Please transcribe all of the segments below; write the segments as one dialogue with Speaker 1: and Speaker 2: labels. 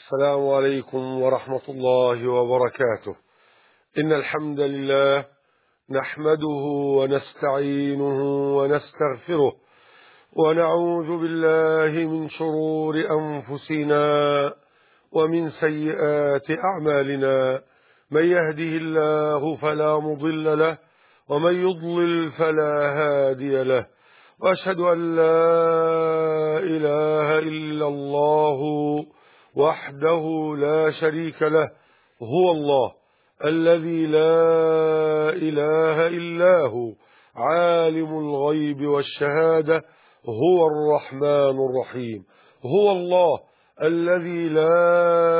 Speaker 1: السلام عليكم ورحمة الله وبركاته. إن الحمد لله نحمده ونستعينه ونستغفره ونعوذ بالله من شرور أنفسنا ومن سيئات أعمالنا. من يهده الله فلا مضل له ومن يضلل فلا هادي له، وأشهد أن لا إله إلا الله وحده لا شريك له، هو الله الذي لا إله إلا هو، عالم الغيب والشهادة، هو الرحمن الرحيم. هو الله الذي لا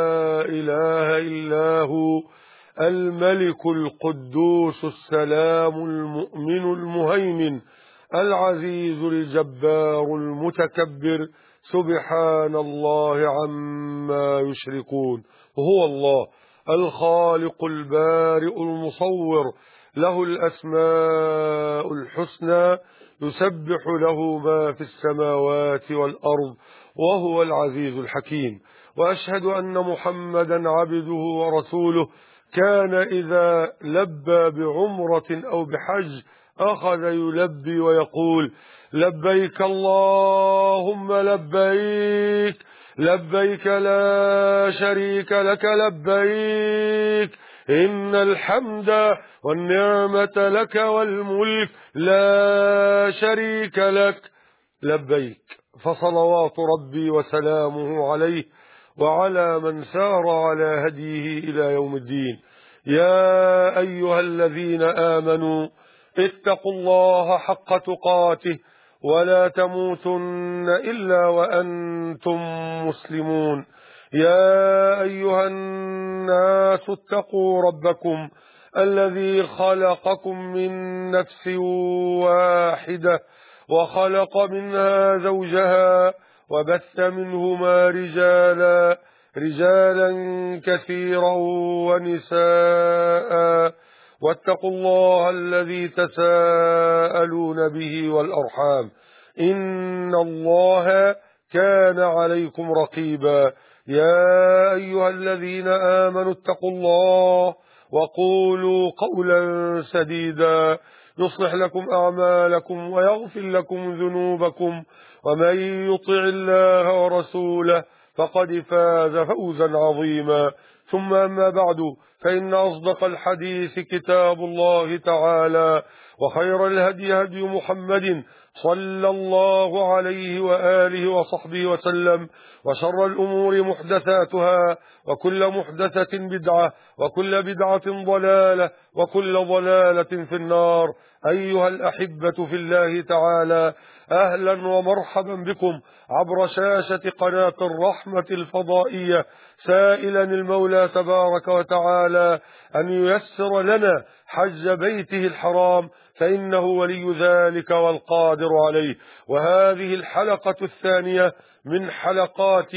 Speaker 1: إله إلا هو، الملك القدوس السلام المؤمن المهيمن العزيز الجبار المتكبر، سبحان الله عما يشركون. هو الله الخالق البارئ المصور، له الأسماء الحسنى، يسبح له ما في السماوات والأرض، وهو العزيز الحكيم. وأشهد أن محمدا عبده ورسوله، كان إذا لبى بعمرة أو بحج أخذ يلبي ويقول: لبيك اللهم لبيك، لبيك لا شريك لك لبيك، إن الحمد والنعمة لك والملك لا شريك لك لبيك. فصلوات ربي وسلامه عليه وعلى من سار على هديه إلى يوم الدين. يا أيها الذين آمنوا اتقوا الله حق تقاته ولا تموتن إلا وأنتم مسلمون. يا أيها الناس اتقوا ربكم الذي خلقكم من نفس واحدة وخلق منها زوجها وبث منهما رجالا كثيرا ونساء، واتقوا الله الذي تساءلون به والأرحام، إن الله كان عليكم رقيبا. يا أيها الذين آمنوا اتقوا الله وقولوا قولا سديدا يصلح لكم أعمالكم ويغفر لكم ذنوبكم، ومن يطع الله ورسوله فقد فاز فوزا عظيما. ثم أما بعد، فإن أصدق الحديث كتاب الله تعالى، وخير الهدي هدي محمد صلى الله عليه وآله وصحبه وسلم، وشر الأمور محدثاتها، وكل محدثة بدعة، وكل بدعة ضلالة، وكل ضلالة في النار. أيها الأحبة في الله تعالى، أهلا ومرحبا بكم عبر شاشة قناة الرحمة الفضائية، سائلا المولى تبارك وتعالى أن ييسر لنا حج بيته الحرام، فإنه ولي ذلك والقادر عليه. وهذه الحلقة الثانية من حلقات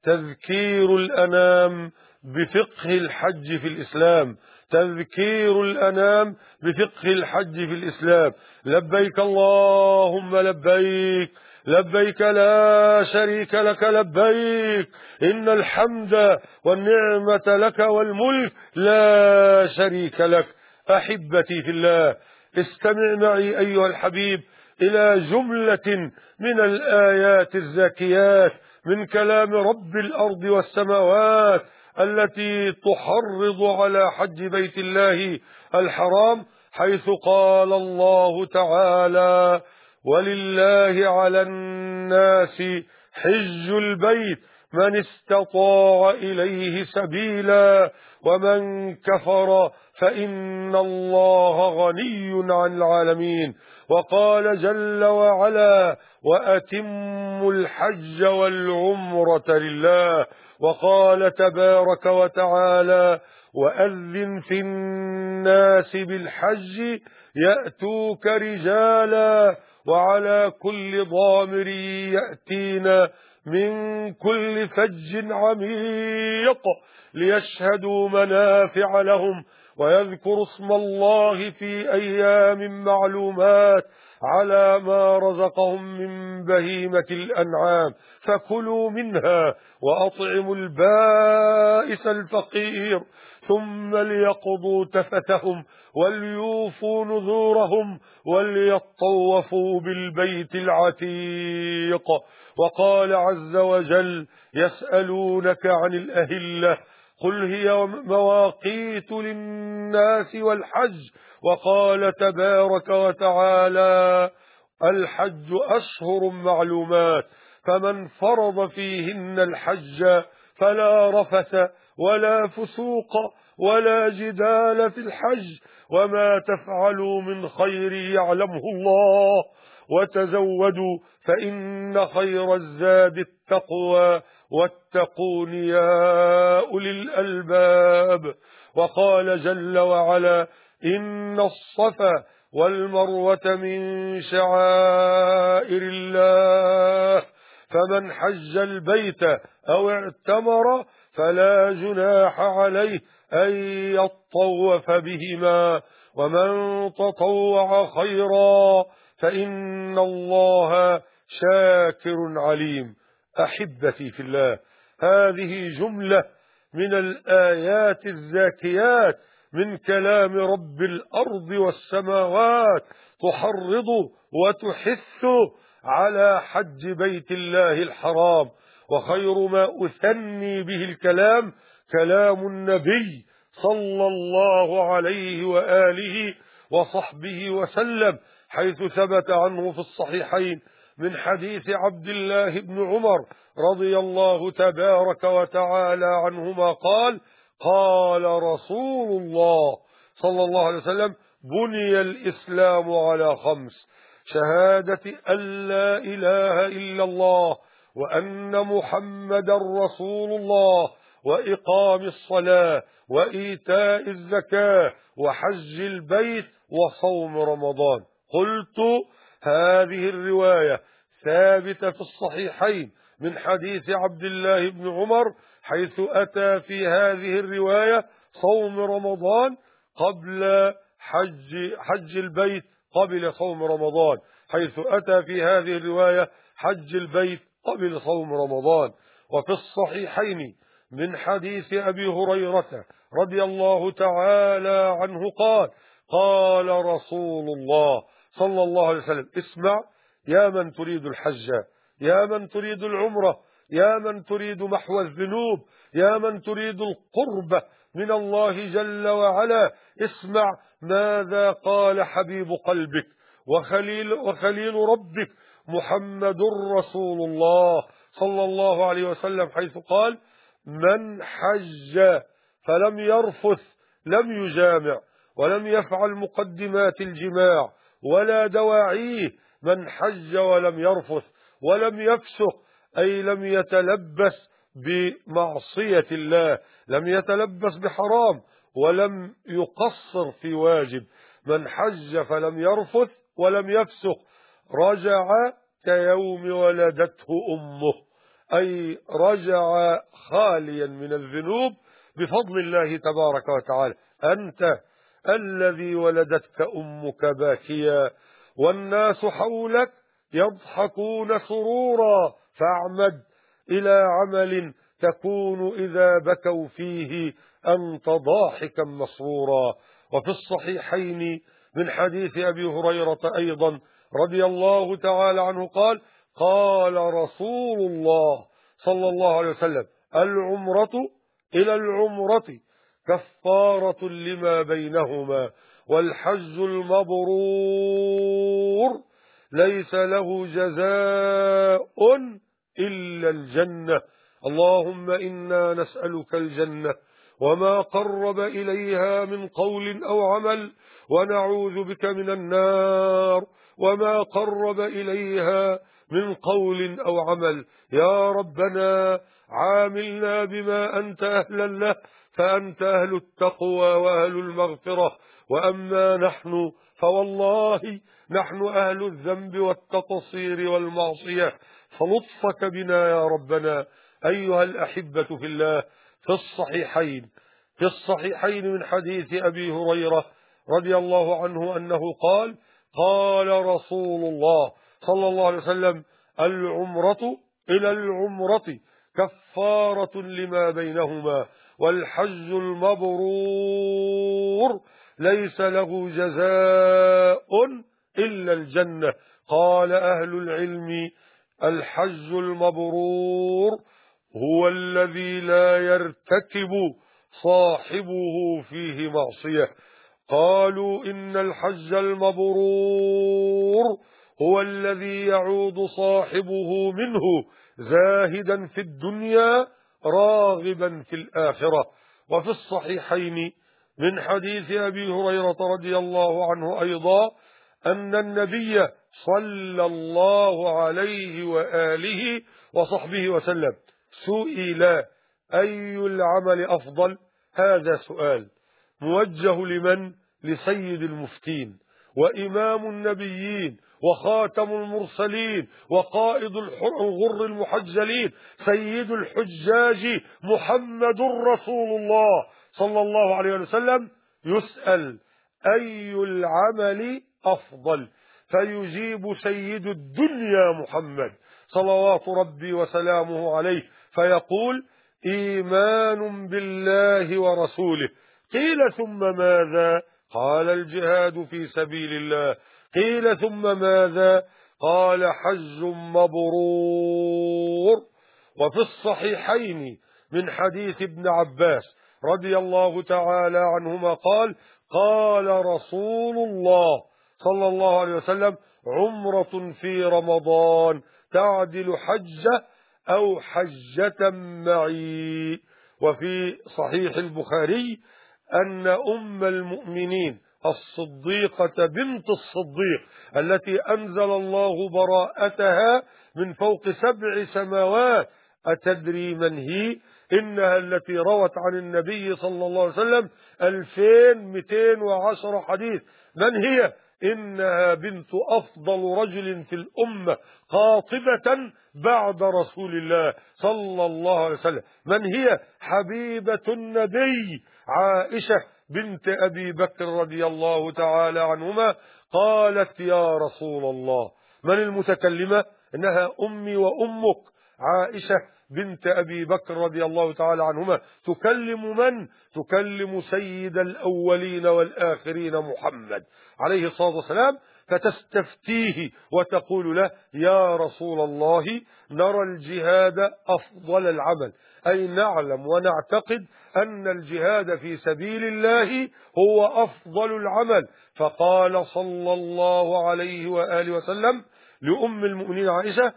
Speaker 1: تذكير الأنام بفقه الحج في الإسلام. تذكير الأنام بفقه الحج في الإسلام. لبيك اللهم لبيك، لبيك لا شريك لك لبيك، إن الحمد والنعمة لك والملك لا شريك لك. أحبتي في الله، استمع معي أيها الحبيب إلى جملة من الآيات الزاكيات من كلام رب الأرض والسماوات التي تحرض على حج بيت الله الحرام، حيث قال الله تعالى: ولله على الناس حج البيت من استطاع إليه سبيلا ومن كفر فإن الله غني عن العالمين. وقال جل وعلا: وأتموا الحج والعمرة لله. وقال تبارك وتعالى: وأذن في الناس بالحج يأتوك رجالا وعلى كل ضامر يأتين من كل فج عميق ليشهدوا منافع لهم ويذكروا اسم الله في أيام معلومات. على ما رزقهم من بهيمة الأنعام فكلوا منها وأطعموا البائس الفقير ثم ليقضوا تفثهم وليوفوا نذورهم وليطوفوا بالبيت العتيق. وقال عز وجل: يسألونك عن الأهلة قل هي مواقيت للناس والحج. وقال تبارك وتعالى: الحج أشهر معلومات فمن فرض فيهن الحج فلا رفث ولا فسوق ولا جدال في الحج وما تفعلوا من خير يعلمه الله وتزودوا فإن خير الزاد التقوى واتقون يا أولي الألباب. وقال جل وعلا: إن الصفا والمروة من شعائر الله فمن حج البيت أو اعتمر فلا جناح عليه أن يطوف بهما ومن تطوع خيرا فإن الله شاكر عليم. أحبتي في الله، هذه جملة من الآيات الزاكيات من كلام رب الأرض والسماوات تحرض وتحث على حج بيت الله الحرام. وخير ما أثني به الكلام كلام النبي صلى الله عليه وآله وصحبه وسلم، حيث ثبت عنه في الصحيحين من حديث عبد الله بن عمر رضي الله تبارك وتعالى عنهما قال: قال رسول الله صلى الله عليه وسلم: بني الإسلام على 5: شهادة أن لا إله إلا الله وأن محمدا رسول الله وإقام الصلاة وإيتاء الزكاة وحج البيت وصوم رمضان. قلت: هذه الرواية ثابتة في الصحيحين من حديث عبد الله بن عمر، حيث أتى في هذه الرواية صوم رمضان قبل حج البيت قبل صوم رمضان، حيث أتى في هذه الرواية حج البيت قبل صوم رمضان. وفي الصحيحين من حديث أبي هريرة رضي الله تعالى عنه قال: قال رسول الله صلى الله عليه وسلم: اسمع يا من تريد الحج، يا من تريد العمرة، يا من تريد محو الذنوب، يا من تريد القرب من الله جل وعلا، اسمع ماذا قال حبيب قلبك وخليل ربك محمد رسول الله صلى الله عليه وسلم، حيث قال: من حج فلم يرفث لم يجامع ولم يفعل مقدمات الجماع ولا دواعيه، من حج ولم يرفث ولم يفسق، أي لم يتلبس بمعصية الله، لم يتلبس بحرام ولم يقصر في واجب. من حج فلم يرفث ولم يفسق رجع كيوم ولدته أمه، أي رجع خاليا من الذنوب بفضل الله تبارك وتعالى. أنت الذي ولدتك أمك باكيا والناس حولك يضحكون سرورا، فاعمد إلى عمل تكون إذا بكوا فيه أنت ضاحكا مسرورا. وفي الصحيحين من حديث أبي هريرة أيضا رضي الله تعالى عنه قال: قال رسول الله صلى الله عليه وسلم: العمرة إلى العمرة كفارة لما بينهما، والحج المبرور ليس له جزاء إلا الجنة. اللهم إنا نسألك الجنة وما قرب إليها من قول أو عمل، ونعوذ بك من النار وما قرب إليها من قول أو عمل. يا ربنا عاملنا بما أنت أهلا له، فأنت أهل التقوى وأهل المغفرة، وأما نحن فوالله نحن أهل الذنب والتقصير والمعصية، فلطفك بنا يا ربنا. أيها الأحبة في الله، في الصحيحين من حديث أبي هريرة رضي الله عنه أنه قال: قال رسول الله صلى الله عليه وسلم: العمرة إلى العمرة كفارة لما بينهما، والحج المبرور ليس له جزاء إلا الجنة. قال أهل العلم: الحج المبرور هو الذي لا يرتكب صاحبه فيه معصية. قالوا: إن الحج المبرور هو الذي يعود صاحبه منه زاهدا في الدنيا راغبا في الآخرة. وفي الصحيحين من حديث أبي هريرة رضي الله عنه أيضا أن النبي صلى الله عليه وآله وصحبه وسلم سئل: أي العمل أفضل؟ هذا سؤال موجه لمن؟ لسيد المفتين وإمام النبيين وخاتم المرسلين وقائد الغر المحجلين سيد الحجاج محمد رسول الله صلى الله عليه وسلم، يسأل: أي العمل أفضل؟ فيجيب سيد الدنيا محمد صلوات ربي وسلامه عليه فيقول: إيمان بالله ورسوله. قيل: ثم ماذا؟ قال: الجهاد في سبيل الله. قيل: ثم ماذا؟ قال: حج مبرور. وفي الصحيحين من حديث ابن عباس رضي الله تعالى عنهما قال: قال رسول الله صلى الله عليه وسلم: عمرة في رمضان تعدل حجة أو حجة معي. وفي صحيح البخاري أن أم المؤمنين الصديقة بنت الصديق التي أنزل الله براءتها من فوق 7 سماوات، أتدري من هي؟ إنها التي روت عن النبي صلى الله عليه وسلم 2210 حديث. من هي؟ إنها بنت أفضل رجل في الأمة قاطبة بعد رسول الله صلى الله عليه وسلم. من هي؟ حبيبة النبي عائشة بنت أبي بكر رضي الله تعالى عنهما. قالت: يا رسول الله. من المتكلمة؟ إنها أمي وأمك عائشة بنت أبي بكر رضي الله تعالى عنهما. تكلم من؟ تكلم سيد الأولين والآخرين محمد عليه الصلاة والسلام، فتستفتيه وتقول له: يا رسول الله، نرى الجهاد أفضل العمل، أي نعلم ونعتقد أن الجهاد في سبيل الله هو أفضل العمل. فقال صلى الله عليه وآله وسلم لأم المؤمنين عائشة،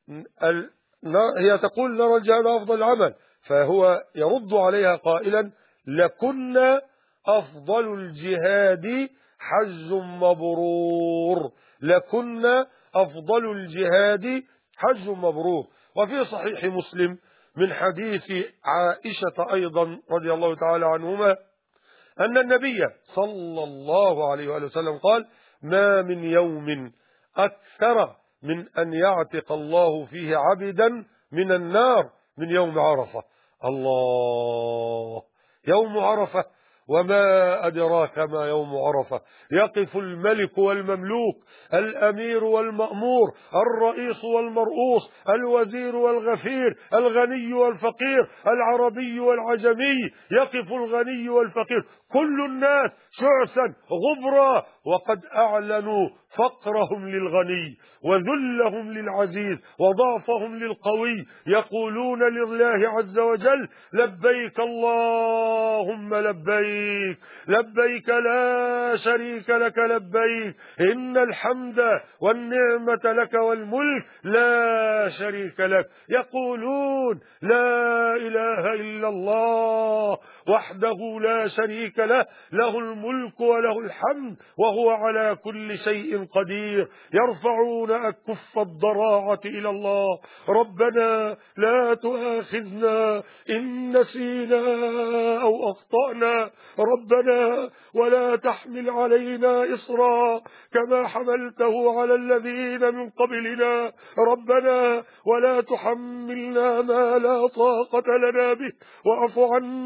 Speaker 1: هي تقول: نرى الجهاد أفضل العمل، فهو يرد عليها قائلا: لكنا أفضل الجهاد حج مبرور. لكنا أفضل الجهاد حج مبرور. وفي صحيح مسلم من حديث عائشة أيضا رضي الله تعالى عنهما أن النبي صلى الله عليه وآله وسلم قال: ما من يوم أكثر من أن يعتق الله فيه عبدا من النار من يوم عرفة. الله، يوم عرفة! وما أدراك ما يوم عرفة. يقف الملك والمملوك، الأمير والمأمور، الرئيس والمرؤوس، الوزير والغفير، الغني والفقير، العربي والعجمي. يقف الغني والفقير، كل الناس شعثا غبرا، وقد أعلنوا فقرهم للغني وذلهم للعزيز وضعفهم للقوي. يقولون لله عز وجل: لبيك اللهم لبيك، لبيك لا شريك لك لبيك، إن الحمد والنعمة لك والملك لا شريك لك. يقولون: لا إله إلا الله وحده لا شريك له، له الملك وله الحمد وهو على كل شيء قدير. يرفعون أكف الضراعة إلى الله: ربنا لا تؤاخذنا إن نسينا أو أخطأنا، ربنا ولا تحمل علينا إصرا كما حملته على الذين من قبلنا، ربنا ولا تحملنا ما لا طاقة لنا به، واعف عنا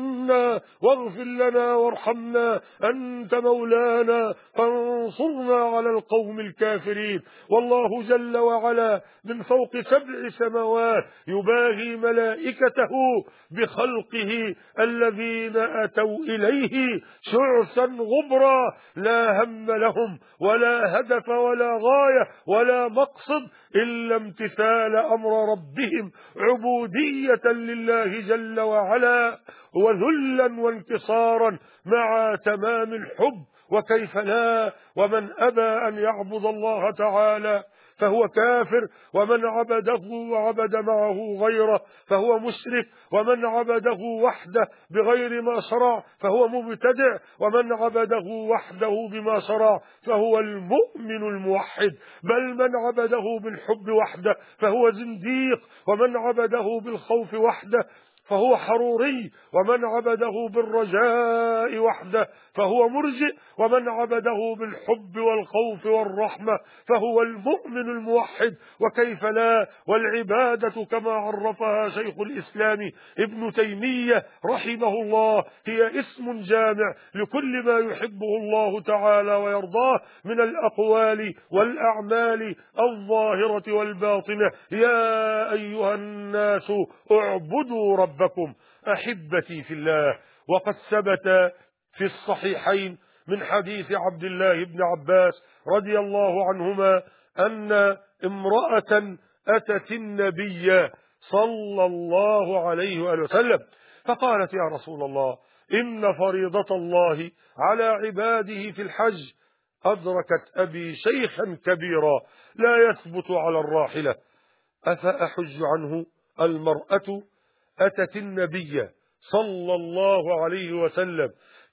Speaker 1: لنا واغفر لنا وارحمنا، أنت مولانا فانصرنا على القوم الكافرين. والله جل وعلا من فوق 7 سماوات يباهي ملائكته بخلقه الذين أتوا إليه شعثا غبرا، لا هم لهم ولا هدف ولا غاية ولا مقصد إلا امتثال أمر ربهم عبودية لله جل وعلا وذلا وانكسارا مع تمام الحب. وكيف لا؟ ومن أبى أن يعبد الله تعالى فهو كافر، ومن عبده وعبد معه غيره فهو مشرك، ومن عبده وحده بغير ما شرع فهو مبتدع، ومن عبده وحده بما شرع فهو المؤمن الموحد. بل من عبده بالحب وحده فهو زنديق، ومن عبده بالخوف وحده فهو حروري، ومن عبده بالرجاء وحده فهو مرجئ، ومن عبده بالحب والخوف والرحمة فهو المؤمن الموحد. وكيف لا؟ والعبادة كما عرفها شيخ الإسلام ابن تيمية رحمه الله هي اسم جامع لكل ما يحبه الله تعالى ويرضاه من الأقوال والأعمال الظاهرة والباطنة. يا أيها الناس اعبدوا ربكم. أحبتي في الله، وقد ثبت في الصحيحين من حديث عبد الله بن عباس رضي الله عنهما أن امرأة أتت النبي صلى الله عليه وآله وسلم فقالت: يا رسول الله، إن فريضة الله على عباده في الحج أدركت أبي شيخا كبيرا لا يثبت على الراحلة، أفأحج عنه؟ المرأة أتت النبي صلى الله عليه وسلم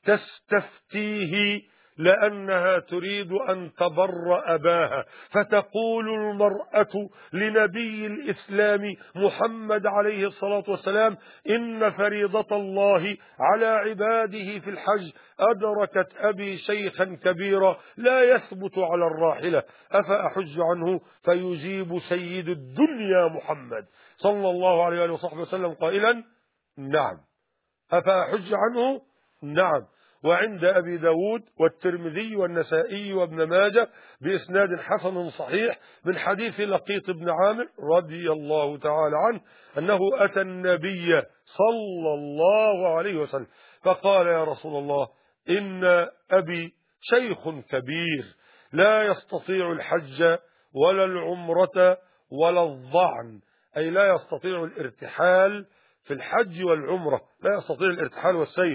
Speaker 1: تستفتيه لأنها تريد أن تبر أباها، فتقول المرأة لنبي الإسلام محمد عليه الصلاة والسلام: إن فريضة الله على عباده في الحج أدركت أبي شيخا كبيرا لا يثبت على الراحلة، أفأحج عنه؟ فيجيب سيد الدنيا محمد صلى الله عليه وصحبه وسلم قائلا: نعم. أفأحج عنه؟ نعم. وعند أبي داود والترمذي والنسائي وابن ماجه بإسناد حسن صحيح من حديث لقيط بن عامر رضي الله تعالى عنه أنه أتى النبي صلى الله عليه وسلم فقال: يا رسول الله، إن أبي شيخ كبير لا يستطيع الحج ولا العمرة ولا الظعن، أي لا يستطيع الارتحال في الحج والعمرة، لا يستطيع الارتحال والسير،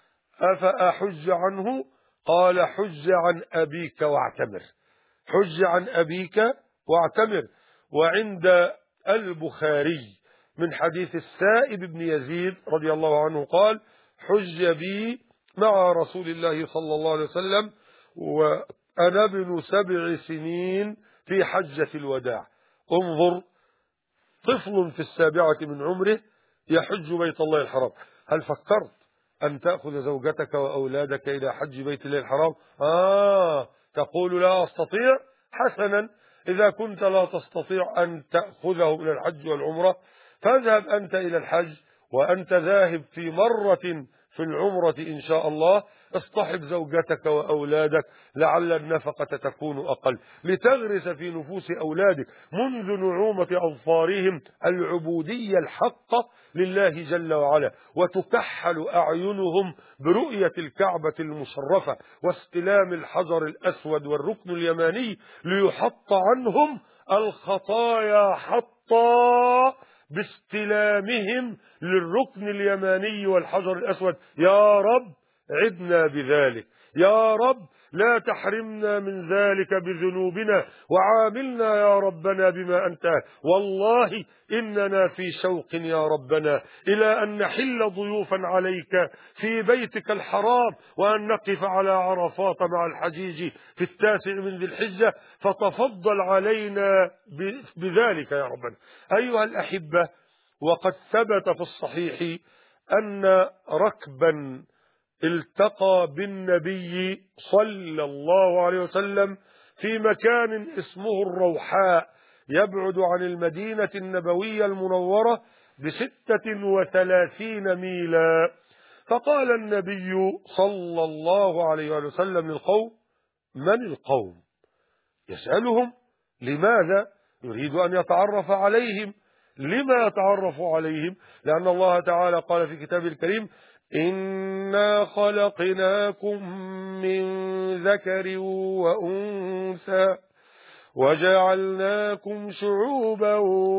Speaker 1: أفأحج عنه؟ قال: حج عن أبيك واعتمر، حج عن أبيك واعتمر. وعند البخاري من حديث السائب بن يزيد رضي الله عنه قال: حج بي مع رسول الله صلى الله عليه وسلم وأنا ابن 7 سنين في حجة الوداع. انظر، طفل في 7 من عمره يحج بيت الله الحرام. هل فكرت أن تأخذ زوجتك وأولادك إلى حج بيت الله الحرام؟ تقول: لا أستطيع. حسنا، إذا كنت لا تستطيع أن تأخذه إلى الحج والعمرة فاذهب أنت إلى الحج، وأنت ذاهب في مرة في العمرة إن شاء الله اصطحب زوجتك وأولادك لعل النفقة تكون أقل، لتغرس في نفوس أولادك منذ نعومة أظفارهم العبودية الحقة لله جل وعلا، وتكحل أعينهم برؤية الكعبة المشرفة واستلام الحجر الأسود والركن اليماني ليحط عنهم الخطايا حطا باستلامهم للركن اليماني والحجر الأسود. يا رب عدنا بذلك، يا رب لا تحرمنا من ذلك بذنوبنا، وعاملنا يا ربنا بما أنت. والله إننا في شوق يا ربنا إلى أن نحل ضيوفا عليك في بيتك الحرام، وأن نقف على عرفات مع الحجيج في 9 من ذي الحجة، فتفضل علينا بذلك يا ربنا. أيها الأحبة، وقد ثبت في الصحيح أن ركبا التقى بالنبي صلى الله عليه وسلم في مكان اسمه الروحاء يبعد عن المدينة النبوية المنورة ب36 ميلا، فقال النبي صلى الله عليه وسلم للقوم: من القوم؟ يسألهم لماذا؟ يريد أن يتعرف عليهم. لما يتعرف عليهم؟ لأن الله تعالى قال في كتابه الكريم: إنا خلقناكم من ذكر وأنثى وجعلناكم شعوبا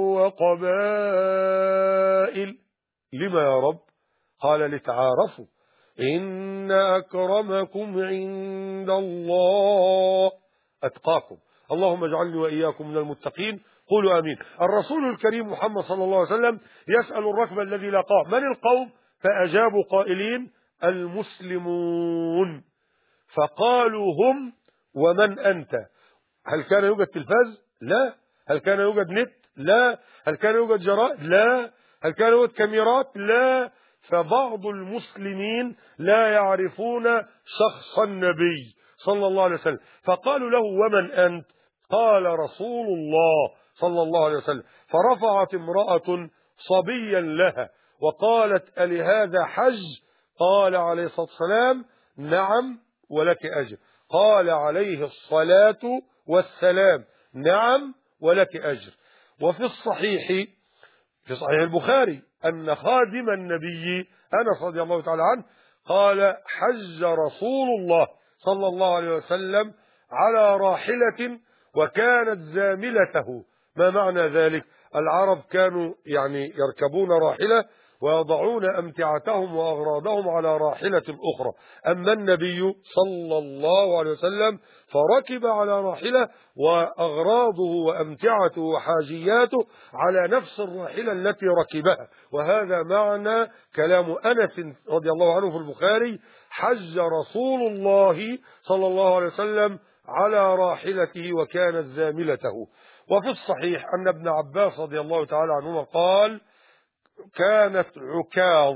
Speaker 1: وقبائل. لما يا رب؟ قال: لتعارفوا، إن أكرمكم عند الله أتقاكم. اللهم اجعلني وإياكم من المتقين. قولوا آمين. الرسول الكريم محمد صلى الله عليه وسلم يسأل الركب الذي لاقاه: من القوم؟ فأجابوا قائلين: المسلمون. فقالوا: هم ومن أنت؟ هل كان يوجد تلفاز؟ لا. هل كان يوجد نت؟ لا. هل كان يوجد جرائد؟ لا. هل كان يوجد كاميرات؟ لا. فبعض المسلمين لا يعرفون شخص النبي صلى الله عليه وسلم، فقالوا له: ومن أنت؟ قال: رسول الله صلى الله عليه وسلم. فرفعت امرأة صبيا لها وقالت: ألهذا حج؟ قال عليه الصلاة والسلام: نعم ولك أجر. قال عليه الصلاة والسلام: نعم ولك أجر. وفي الصحيح، في صحيح البخاري، أن خادم النبي أنس رضي الله تعالى عنه قال: حج رسول الله صلى الله عليه وسلم على راحلة وكانت زاملته. ما معنى ذلك؟ العرب كانوا يركبون راحلة ويضعون أمتعتهم وأغراضهم على راحلة أخرى. أما النبي صلى الله عليه وسلم فركب على راحلة وأغراضه وأمتعته وحاجياته على نفس الراحلة التي ركبها. وهذا معنى كلام أنس رضي الله عنه في البخاري: حج رسول الله صلى الله عليه وسلم على راحلته وكانت زاملته. وفي الصحيح أن ابن عباس رضي الله تعالى عنهما قال: كانت عكاظ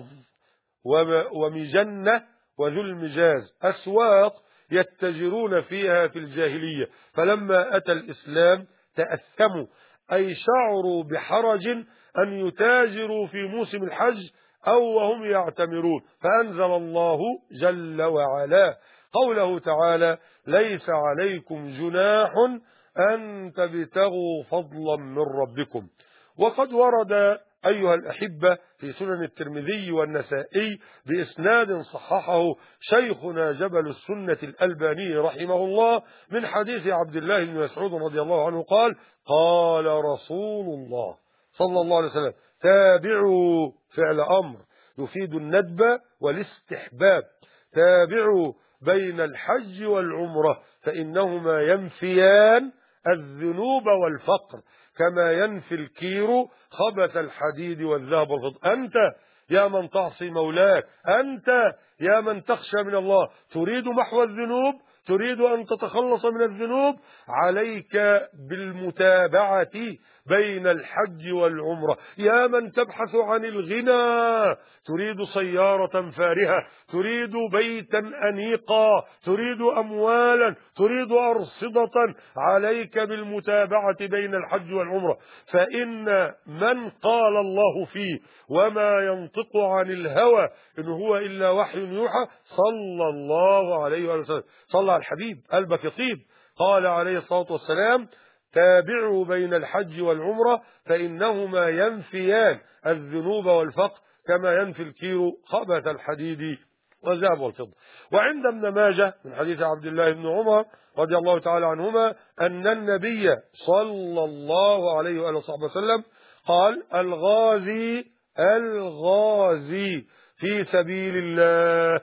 Speaker 1: ومجنة وذو المجاز أسواق يتجرون فيها في الجاهلية، فلما أتى الإسلام تأثموا، أي شعروا بحرج أن يتاجروا في موسم الحج أو وهم يعتمرون، فأنزل الله جل وعلا قوله تعالى: ليس عليكم جناح أن تبتغوا فضلا من ربكم. وقد ورد أيها الأحبة في سنن الترمذي والنسائي بإسناد صححه شيخنا جبل السنة الألباني رحمه الله من حديث عبد الله بن مسعود رضي الله عنه قال: قال رسول الله صلى الله عليه وسلم: تابعوا، فعل أمر يفيد الندب والاستحباب، تابعوا بين الحج والعمرة فإنهما ينفيان الذنوب والفقر كما ينفي الكير خبث الحديد والذهب والفضة. أنت يا من تعصي مولاك، أنت يا من تخشى من الله، تريد محو الذنوب، تريد أن تتخلص من الذنوب، عليك بالمتابعة بين الحج والعمرة. يا من تبحث عن الغنى، تريد سيارة فارهة، تريد بيتا أنيقا، تريد أموالا، تريد أرصدة، عليك بالمتابعة بين الحج والعمرة. فإن من قال الله فيه: وما ينطق عن الهوى إن هو إلا وحي يوحى، صلى الله عليه وسلم، صلى على الحبيب قلبك يطيب، قال عليه الصلاة والسلام: تابعوا بين الحج والعمرة فإنهما ينفيان الذنوب والفقر كما ينفي الكير خبث الحديد والذهب والفضة. وعند ابن ماجه من حديث عبد الله بن عمر رضي الله تعالى عنهما أن النبي صلى الله عليه وآله وسلم قال: الغازي في سبيل الله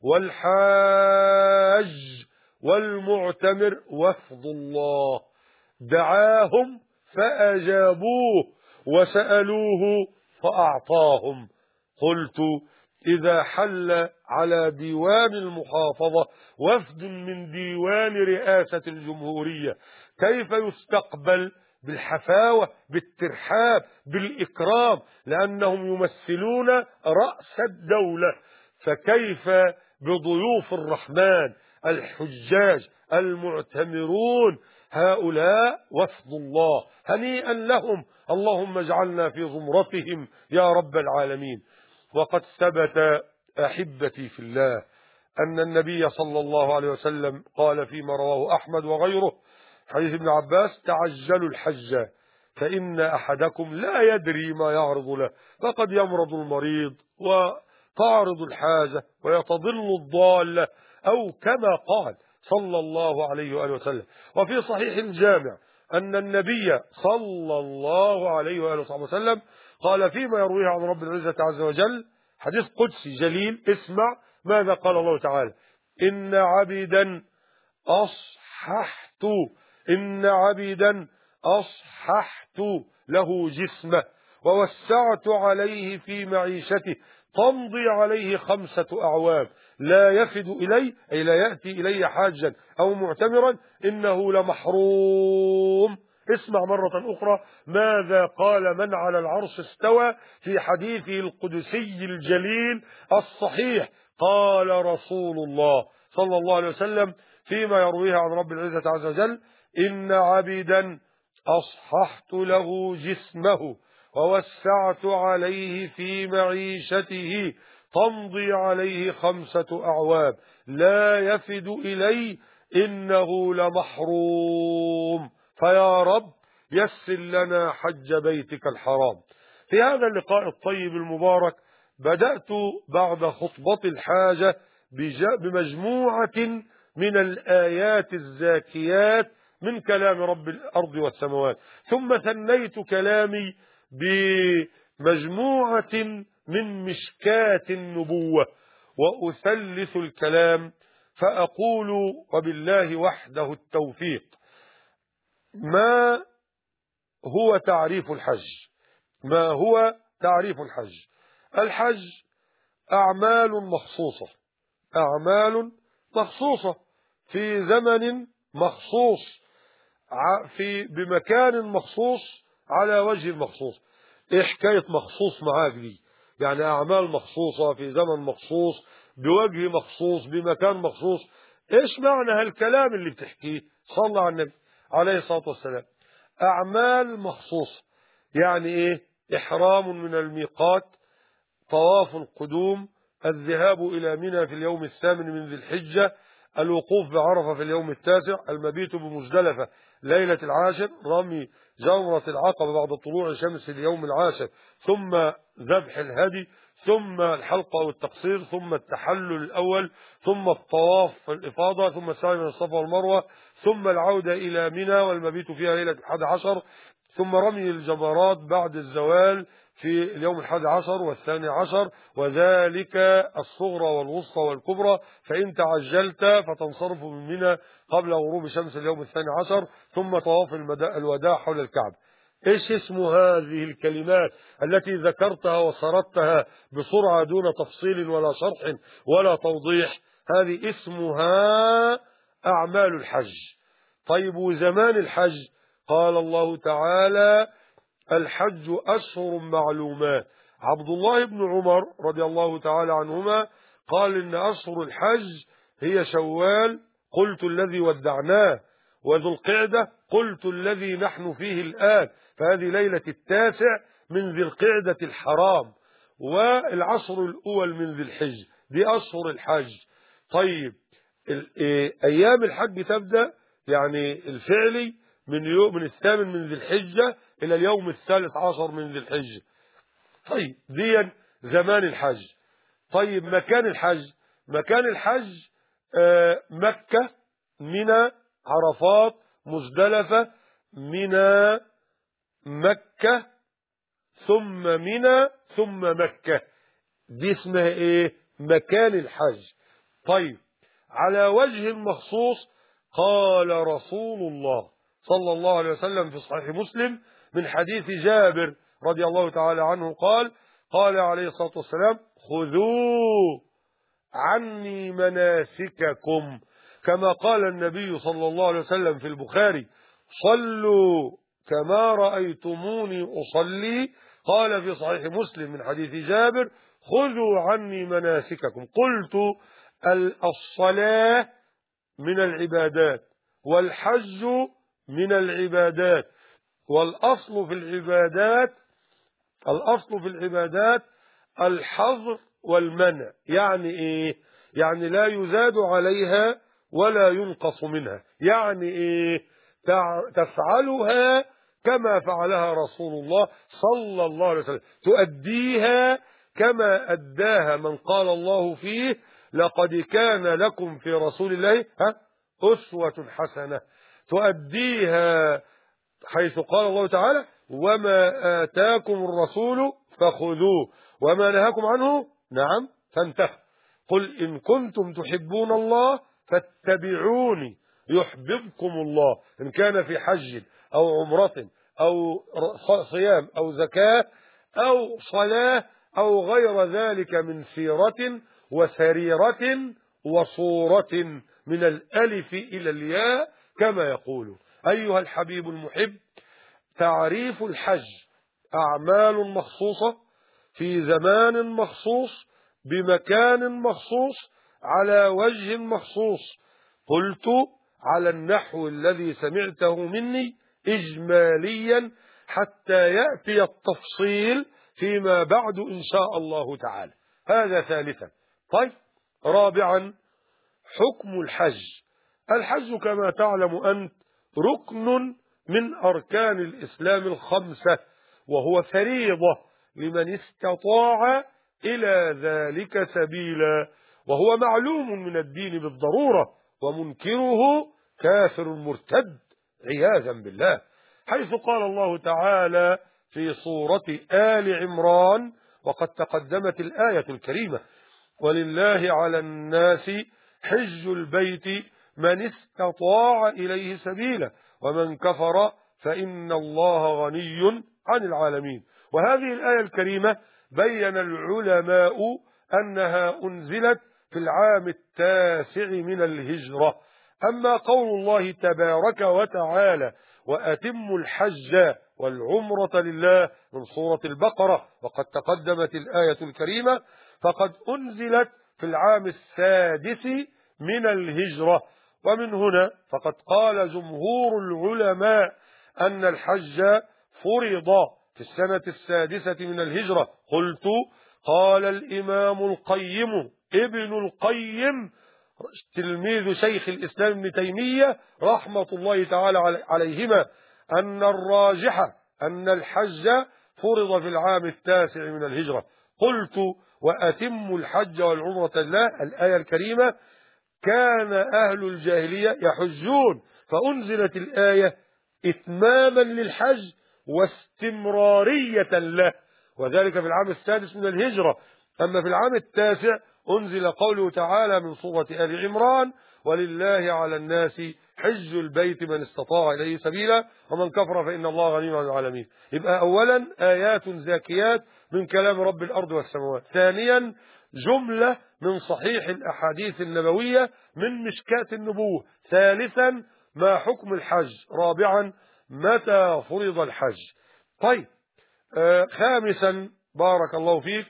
Speaker 1: والحاج والمعتمر وفد الله دعاهم فأجابوه وسألوه فأعطاهم. قلت: إذا حل على ديوان المحافظة وفد من ديوان رئاسة الجمهورية كيف يستقبل؟ بالحفاوة، بالترحاب، بالإكرام، لأنهم يمثلون رأس الدولة. فكيف بضيوف الرحمن الحجاج المعتمرون؟ هؤلاء وفد الله، هنيئا لهم، اللهم اجعلنا في زمرتهم يا رب العالمين. وقد ثبت أحبتي في الله أن النبي صلى الله عليه وسلم قال فيما رواه أحمد وغيره حديث ابن عباس: تعجلوا الحج فإن أحدكم لا يدري ما يعرض له، فقد يمرض المريض وتعرض الحاجة ويتضل الضالة، أو كما قال صلى الله عليه وآله وسلم. وفي صحيح الجامع أن النبي صلى الله عليه وآله وسلم قال فيما يرويه عن رب العزة عز وجل، حديث قدسي جليل، اسمع ماذا قال الله تعالى: إن عبدا أصححت له جسمه ووسعت عليه في معيشته تمضي عليه 5 أعوام لا يفد إلي، أي لا يأتي إلي حاجا أو معتمرا، إنه لمحروم. اسمع مرة أخرى ماذا قال من على العرش استوى في حديثه القدسي الجليل الصحيح. قال رسول الله صلى الله عليه وسلم فيما يرويه عن رب العزة عز وجل: إن عبدا أصححت له جسمه ووسعت عليه في معيشته تمضي عليه 5 أعوام لا يفد إلي، إنه لمحروم. فيا رب يسر لنا حج بيتك الحرام. في هذا اللقاء الطيب المبارك بدأت بعد خطبة الحاجة بمجموعة من الآيات الزاكيات من كلام رب الأرض والسماوات، ثم ثنيت كلامي بمجموعة من مشكات النبوة، وأثلث الكلام فأقول وبالله وحده التوفيق. ما هو تعريف الحج؟ ما هو تعريف الحج؟ الحج أعمال مخصوصة في زمن مخصوص بمكان مخصوص على وجه مخصوص. ايه حكاية مخصوص معاك دي؟ يعني أعمال مخصوصة في زمن مخصوص بوجه مخصوص بمكان مخصوص. ايش معنى هالكلام اللي بتحكيه؟ صلى على النبي عليه الصلاة والسلام. أعمال مخصوصة يعني ايه؟ إحرام من الميقات، طواف القدوم، الذهاب إلى منى في اليوم 8 من ذي الحجة، الوقوف بعرفة في اليوم 9، المبيت بمزدلفة ليلة 10، رمي جمرة العقبة بعد طلوع شمس اليوم 10، ثم ذبح الهدي، ثم الحلقة والتقصير، ثم التحلل الأول، ثم الطواف الإفاضة، ثم السعي من الصفا والمروة، ثم العودة إلى منى والمبيت فيها ليلة 11، ثم رمي الجمرات بعد الزوال في اليوم 11 والثاني عشر، وذلك الصغرى والوسطى والكبرى، فإن تعجلت فتنصرف من منى قبل غروب شمس اليوم 12، ثم طواف الوداع حول الكعبة. ايش اسم هذه الكلمات التي ذكرتها وسردتها بسرعة دون تفصيل ولا شرح ولا توضيح؟ هذه اسمها أعمال الحج. طيب، وزمان الحج قال الله تعالى: الحج أشهر معلومات. عبد الله بن عمر رضي الله تعالى عنهما قال إن أشهر الحج هي شوال، قلت الذي ودعناه، وذو القعدة، قلت الذي نحن فيه الآن، فهذه ليلة 9 من ذي القعدة الحرام، والعشر الأول من ذي الحج، دي أشهر الحج. طيب، أيام الحج تبدأ يعني الفعلي من 8 من ذي الحجة إلى اليوم 13 من ذي الحجة. طيب، دي زمان الحج. طيب، مكان الحج مكة، منى، عرفات، مزدلفة، منى، مكة، ثم منى، ثم مكة. دي اسمها ايه؟ مكان الحج. طيب، على وجه مخصوص قال رسول الله صلى الله عليه وسلم في صحيح مسلم من حديث جابر رضي الله تعالى عنه قال عليه الصلاة والسلام: خذوا عني مناسككم، كما قال النبي صلى الله عليه وسلم في البخاري: صلوا كما رأيتموني أصلي. قال في صحيح مسلم من حديث جابر: خذوا عني مناسككم. قلت: الصلاة من العبادات، والحج من العبادات، والأصل في العبادات الحظر والمنع. يعني إيه؟ يعني لا يزاد عليها ولا ينقص منها. يعني إيه؟ تفعلها كما فعلها رسول الله صلى الله عليه وسلم، تؤديها كما أداها من قال الله فيه لقد كان لكم في رسول الله أسوة حسنة. تؤديها حيث قال الله تعالى وما آتاكم الرسول فخذوه وما نهاكم عنه نعم فانتهوا. قل إن كنتم تحبون الله فاتبعوني يحببكم الله. إن كان في حج أو عمرة أو صيام أو زكاة أو صلاة أو غير ذلك من سيرة وسريرة وصورة من الألف إلى الياء كما يقول. أيها الحبيب المحب، تعريف الحج أعمال مخصوصة في زمان مخصوص بمكان مخصوص على وجه مخصوص. قلت على النحو الذي سمعته مني إجماليا حتى يأتي التفصيل فيما بعد إن شاء الله تعالى. هذا ثالثا. طيب، رابعا حكم الحج. الحج كما تعلم أنت ركن من أركان الإسلام الخمسة، وهو فريضة لمن استطاع إلى ذلك سبيلا، وهو معلوم من الدين بالضرورة، ومنكره كافر مرتد عياذا بالله، حيث قال الله تعالى في سورة آل عمران وقد تقدمت الآية الكريمة: ولله على الناس حج البيت من استطاع إليه سبيلا ومن كفر فإن الله غني عن العالمين. وهذه الآية الكريمة بين العلماء أنها أنزلت في العام 9 من الهجرة. أما قول الله تبارك وتعالى وأتموا الحج والعمرة لله من سورة البقرة وقد تقدمت الآية الكريمة، فقد أنزلت في العام 6 من الهجرة. ومن هنا فقد قال جمهور العلماء أن الحج فرض في السنة 6 من الهجرة. قلت قال الإمام القيم ابن القيم تلميذ شيخ الإسلام ابن تيمية رحمة الله تعالى عليهما أن الراجح أن الحج فرض في العام 9 من الهجرة. قلت وأتموا الحج والعمرة لله، الآية الكريمة كان أهل الجاهلية يحجون، فأنزلت الآية إتماما للحج واستمرارية له، وذلك في العام 6 من الهجرة. أما في العام 9 أنزل قوله تعالى من سورة آل عمران: ولله على الناس حج البيت من استطاع إليه سبيلا ومن كفر فإن الله غني عن العالمين. يبقى أولا آيات زاكيات من كلام رب الأرض والسماوات. ثانيا جملة من صحيح الأحاديث النبوية من مشكاة النبوة. ثالثا ما حكم الحج. رابعا متى فرض الحج. طيب، خامسا بارك الله فيك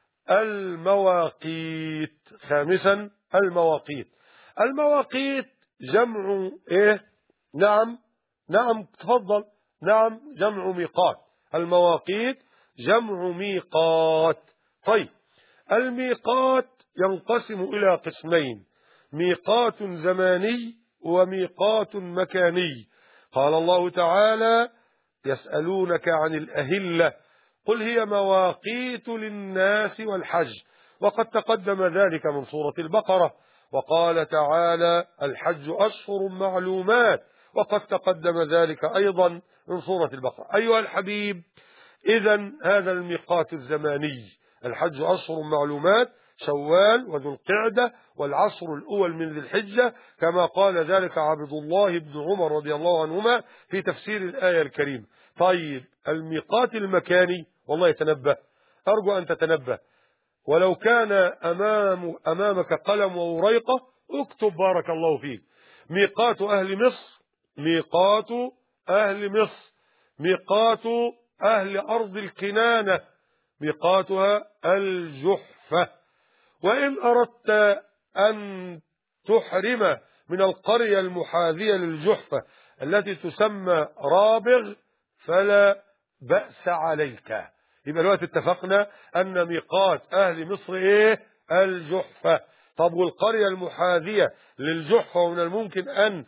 Speaker 1: المواقيت. خامسا المواقيت. المواقيت جمع ايه؟ نعم تفضل. نعم جمع ميقات. المواقيت جمع ميقات. طيب، الميقات ينقسم إلى قسمين: ميقات زماني وميقات مكاني. قال الله تعالى: يسألونك عن الأهلة قل هي مواقيت للناس والحج، وقد تقدم ذلك من سورة البقرة. وقال تعالى: الحج أشهر معلومات، وقد تقدم ذلك أيضا من سورة البقرة. أيها الحبيب، إذن هذا الميقات الزماني: الحج أشهر معلومات، شوال وذو القعدة والعشر الأول من ذي الحجة، كما قال ذلك عبد الله بن عمر رضي الله عنهما في تفسير الآية الكريمة. طيب، الميقات المكاني، والله يتنبه، أرجو أن تتنبه، ولو كان أمامك قلم ووريقة اكتب بارك الله فيك. ميقات أهل مصر، ميقات أهل مصر، ميقات أهل أرض الكنانة ميقاتها الجحفة. وإن أردت أن تحرم من القرية المحاذية للجحفة التي تسمى رابغ فلا بأس عليك. يبقى دلوقتي اتفقنا أن ميقات أهل مصر إيه؟ الجحفة. طب والقرية المحاذية للجحفة ومن الممكن أن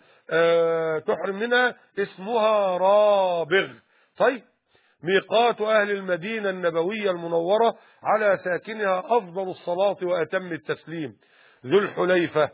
Speaker 1: تحرم منها اسمها رابغ. طيب ميقات أهل المدينة النبوية المنورة على ساكنها أفضل الصلاة وأتم التسليم ذو الحليفة.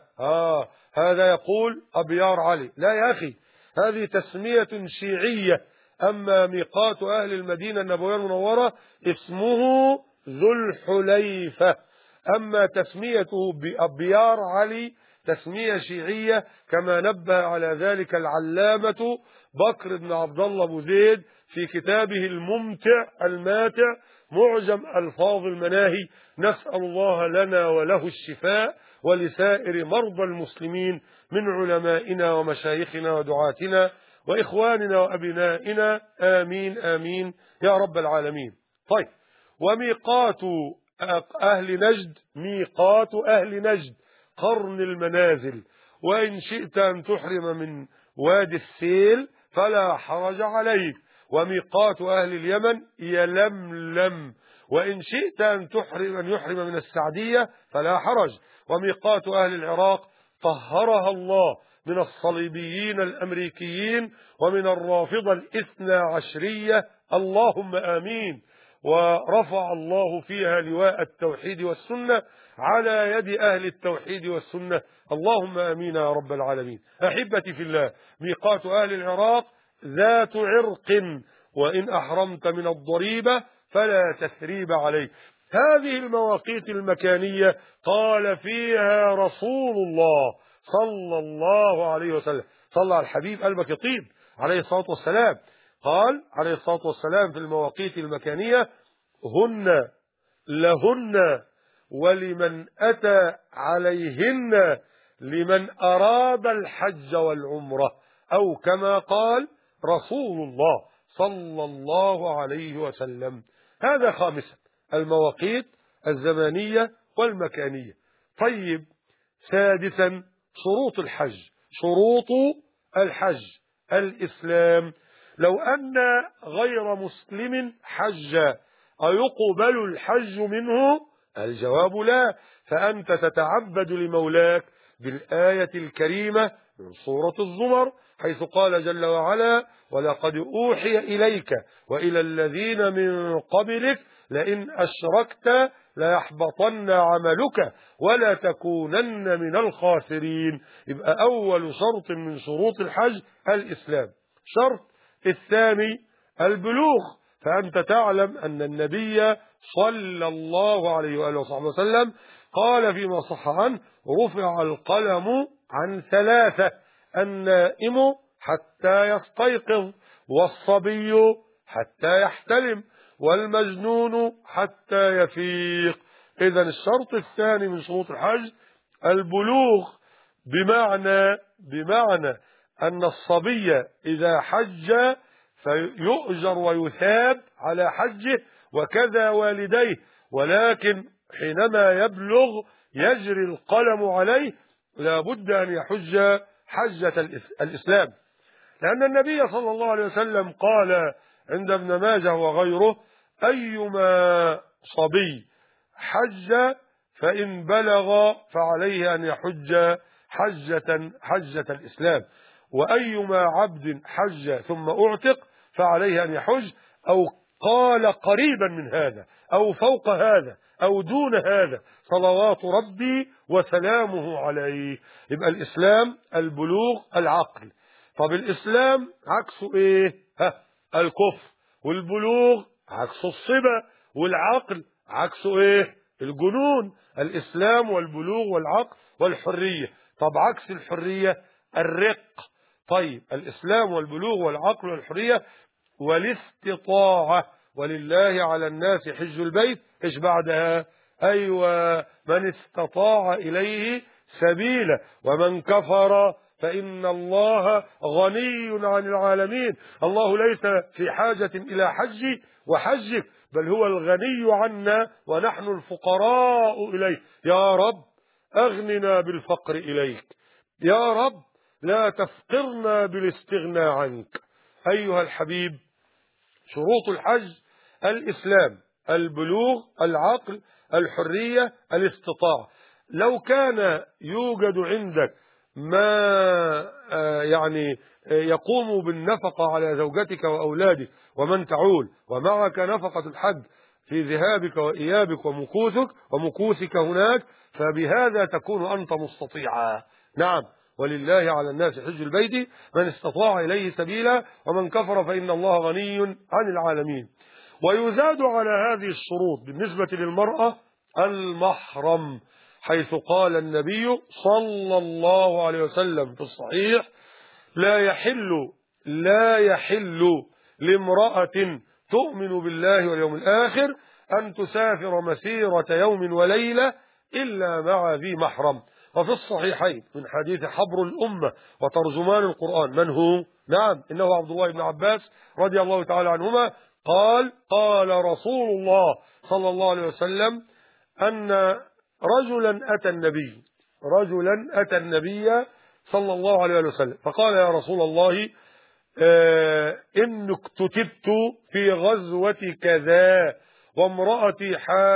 Speaker 1: هذا يقول أبيار علي. لا يا أخي، هذه تسمية شيعية. أما ميقات أهل المدينة النبوية المنورة اسمه ذو الحليفة. أما تسميته بأبيار علي تسمية شيعية، كما نبه على ذلك العلامة بكر بن عبد الله أبو زيد في كتابه الممتع الماتع معجم ألفاظ المناهي. نسأل الله لنا وله الشفاء ولسائر مرضى المسلمين من علمائنا ومشايخنا ودعاتنا وإخواننا وأبنائنا، آمين آمين يا رب العالمين. طيب وميقات أهل نجد، ميقات أهل نجد قرن المنازل، وإن شئت أن تحرم من وادي السيل فلا حرج عليك. وميقات أهل اليمن يلملم، وإن شئت أن يحرم من السعدية فلا حرج. وميقات أهل العراق طهرها الله من الصليبيين الأمريكيين ومن الرافضة الاثنى عشرية، اللهم آمين. ورفع الله فيها لواء التوحيد والسنة على يد أهل التوحيد والسنة، اللهم آمين يا رب العالمين. أحبتي في الله، ميقات أهل العراق ذات عرق، وإن أحرمت من الضريبة فلا تثريب عليك. هذه المواقيت المكانية قال فيها رسول الله صلى الله عليه وسلم، صلى على الحبيب قلبك يطيب عليه الصلاة والسلام، قال عليه الصلاة والسلام في المواقيت المكانية: هن لهن ولمن أتى عليهن لمن أراد الحج والعمرة، أو كما قال رسول الله صلى الله عليه وسلم. هذا خامسا المواقيت الزمانية والمكانية. طيب سادسا شروط الحج. شروط الحج الإسلام. لو أن غير مسلم حج أيقبل الحج منه؟ الجواب لا. فأنت تتعبد لمولاك بالآية الكريمة من سورة الزمر، حيث قال جل وعلا: ولقد أوحي إليك وإلى الذين من قبلك لئن أشركت ليحبطن عملك ولا تكونن من الخاسرين. يبقى أول شرط من شروط الحج الإسلام. شرط الثاني البلوغ. فأنت تعلم أن النبي صلى الله عليه وآله وصحبه وسلم قال فيما صح عنه: رفع القلم عن ثلاثة: النائم حتى يستيقظ، والصبي حتى يحتلم، والمجنون حتى يفيق. إذن الشرط الثاني من شروط الحج البلوغ، بمعنى أن الصبي إذا حج فيؤجر ويثاب على حجه، وكذا والديه، ولكن حينما يبلغ يجري القلم عليه، لا بد أن يحج حجة الإسلام. لأن النبي صلى الله عليه وسلم قال عند ابن ماجه وغيره: أيما صبي حج فإن بلغ فعليه أن يحج حجة الإسلام، وأيما عبد حج ثم أعتق فعليه أن يحج، أو قال قريبا من هذا أو فوق هذا أو دون هذا، صلوات ربي وسلامه عليه. يبقى الإسلام البلوغ العقل. طب الإسلام عكسه إيه؟ الكفر. والبلوغ عكسه الصبا، والعقل عكسه إيه؟ الجنون. الإسلام والبلوغ والعقل والحرية. طب عكس الحرية الرق. طيب الإسلام والبلوغ والعقل والحرية والاستطاعة. ولله على الناس حج البيت، إيش بعدها؟ أيوة، من استطاع إليه سبيلا، ومن كفر فإن الله غني عن العالمين. الله ليس في حاجة إلى حجي وحجك، بل هو الغني عنا ونحن الفقراء إليه. يا رب أغننا بالفقر إليك، يا رب لا تفقرنا بالاستغناء عنك. أيها الحبيب، شروط الحج الإسلام البلوغ، العقل، الحرية، الاستطاعة. لو كان يوجد عندك ما يعني يقوم بالنفقة على زوجتك وأولادك ومن تعول، ومعك نفقة الحج في ذهابك وإيابك ومكوثك هناك، فبهذا تكون أنت مستطيعا. نعم، ولله على الناس حج البيت من استطاع إليه سبيلا ومن كفر فإن الله غني عن العالمين. ويزاد على هذه الشروط بالنسبة للمرأة المحرم، حيث قال النبي صلى الله عليه وسلم في الصحيح: لا يحل لامرأة تؤمن بالله واليوم الآخر أن تسافر مسيرة يوم وليلة إلا مع ذي محرم. وفي الصحيحين من حديث حبر الأمة وترجمان القرآن من هو؟ نعم، إنه عبد الله بن عباس رضي الله تعالى عنهما قال رسول الله صلى الله عليه وسلم أن رجلا أتى النبي صلى الله عليه وسلم فقال: يا رسول الله، إن اكتتبت في غزوة كذا وامرأتي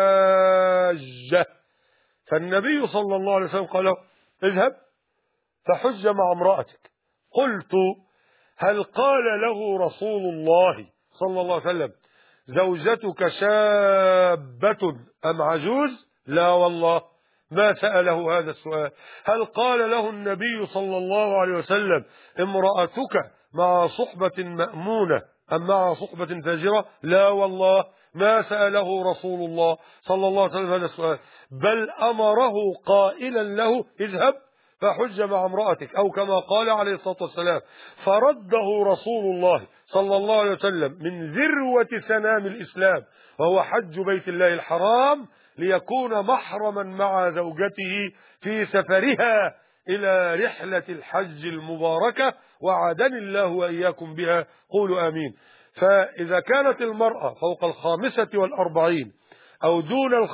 Speaker 1: حاجة. فالنبي صلى الله عليه وسلم قال: اذهب فحج مع امرأتك. قلت: هل قال له رسول الله صلى الله عليه وسلم: زوجتك شابة أم عجوز؟ لا والله، ما سأله هذا السؤال. هل قال له النبي صلى الله عليه وسلم: امرأتك مع صحبة مأمونة أم مع صحبة فاجرة؟ لا والله، ما سأله رسول الله صلى الله عليه وسلم هذا السؤال، بل أمره قائلا له: اذهب فحج مع امرأتك، أو كما قال عليه الصلاة والسلام. فرده رسول الله صلى الله عليه وسلم من ذروة سنام الإسلام، وهو حج بيت الله الحرام، ليكون محرما مع زوجته في سفرها إلى رحلة الحج المباركة، وعادني الله وإياكم بها، قولوا آمين. فإذا كانت المرأة فوق 45 أو دون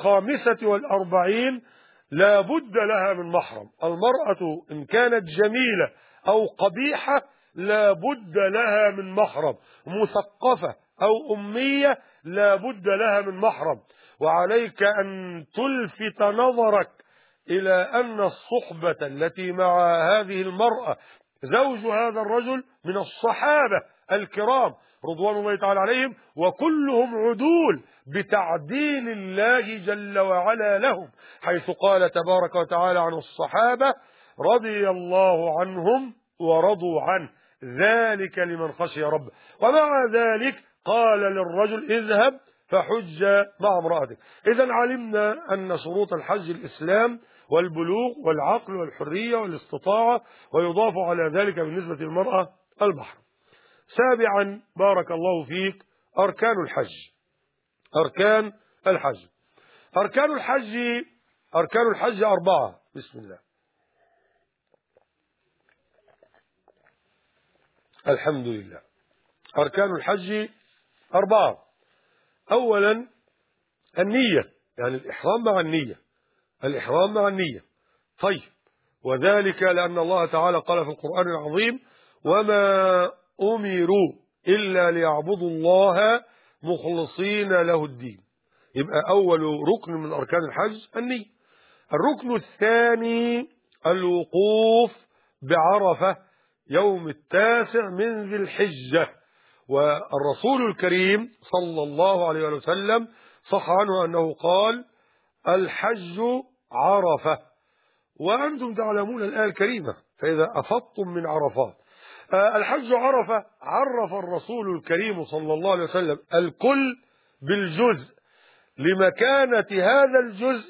Speaker 1: 45 لا بد لها من محرم. المرأة إن كانت جميلة أو قبيحة لا بد لها من محرم، مثقفة أو أمية لا بد لها من محرم. وعليك أن تلفت نظرك إلى أن الصحبة التي مع هذه المرأة زوج هذا الرجل من الصحابة الكرام رضوان الله تعالى عليهم، وكلهم عدول بتعديل الله جل وعلا لهم، حيث قال تبارك وتعالى عن الصحابة: رضي الله عنهم ورضوا عنه ذلك لمن خشي ربه. ومع ذلك قال للرجل: اذهب فحج مع امرأتك. إذا علمنا أن شروط الحج الإسلام والبلوغ والعقل والحرية والاستطاعة، ويضاف على ذلك بالنسبة للمرأة المحرم. سابعا بارك الله فيك: أركان الحج. أركان الحج 4. بسم الله. الحمد لله. أركان الحج 4. أولا النية، يعني الإحرام مع النية. طيب، وذلك لأن الله تعالى قال في القرآن العظيم: وما أمروا إلا ليعبدوا الله مخلصين له الدين. يبقى أول ركن من أركان الحج النية. الركن الثاني الوقوف بعرفة يوم 9 من ذي الحجة. والرسول الكريم صلى الله عليه وسلم صح عنه أنه قال: الحج عرفة. وأنتم تعلمون الآية الكريمة: فإذا أفضتم من عرفات. الحج عرفة. عرف الرسول الكريم صلى الله عليه وسلم الكل بالجزء لمكانة هذا الجزء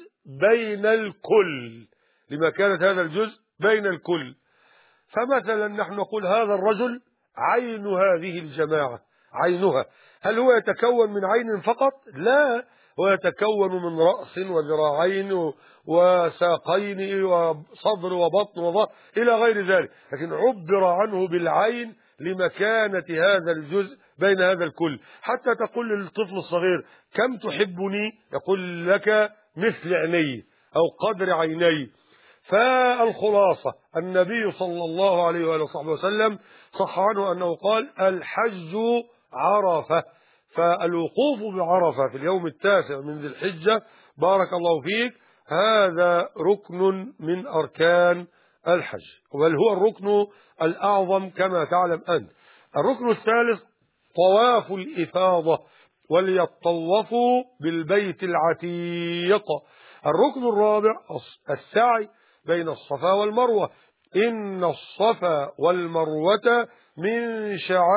Speaker 1: بين الكل. فمثلا نحن نقول: هذا الرجل عين هذه الجماعة، عينها. هل هو يتكون من عين فقط؟ لا، هو يتكون من رأس وذراعين وساقين وصدر وبطن وظهر إلى غير ذلك، لكن عبر عنه بالعين لمكانة هذا الجزء بين هذا الكل. حتى تقول للطفل الصغير: كم تحبني؟ يقول لك: مثل عيني أو قدر عيني. فالخلاصة النبي صلى الله عليه وآله وصحبه وسلم صح عنه أنه قال: الحج عرفة. فالوقوف بعرفة في اليوم التاسع من ذي الحجة بارك الله فيك هذا ركن من أركان الحج، بل هو الركن الأعظم كما تعلم أنت. الركن الثالث طواف الإفاضة، وليطوفوا بالبيت العتيق. الركن الرابع السعي بين الصفا والمروة، إن الصفا والمروة من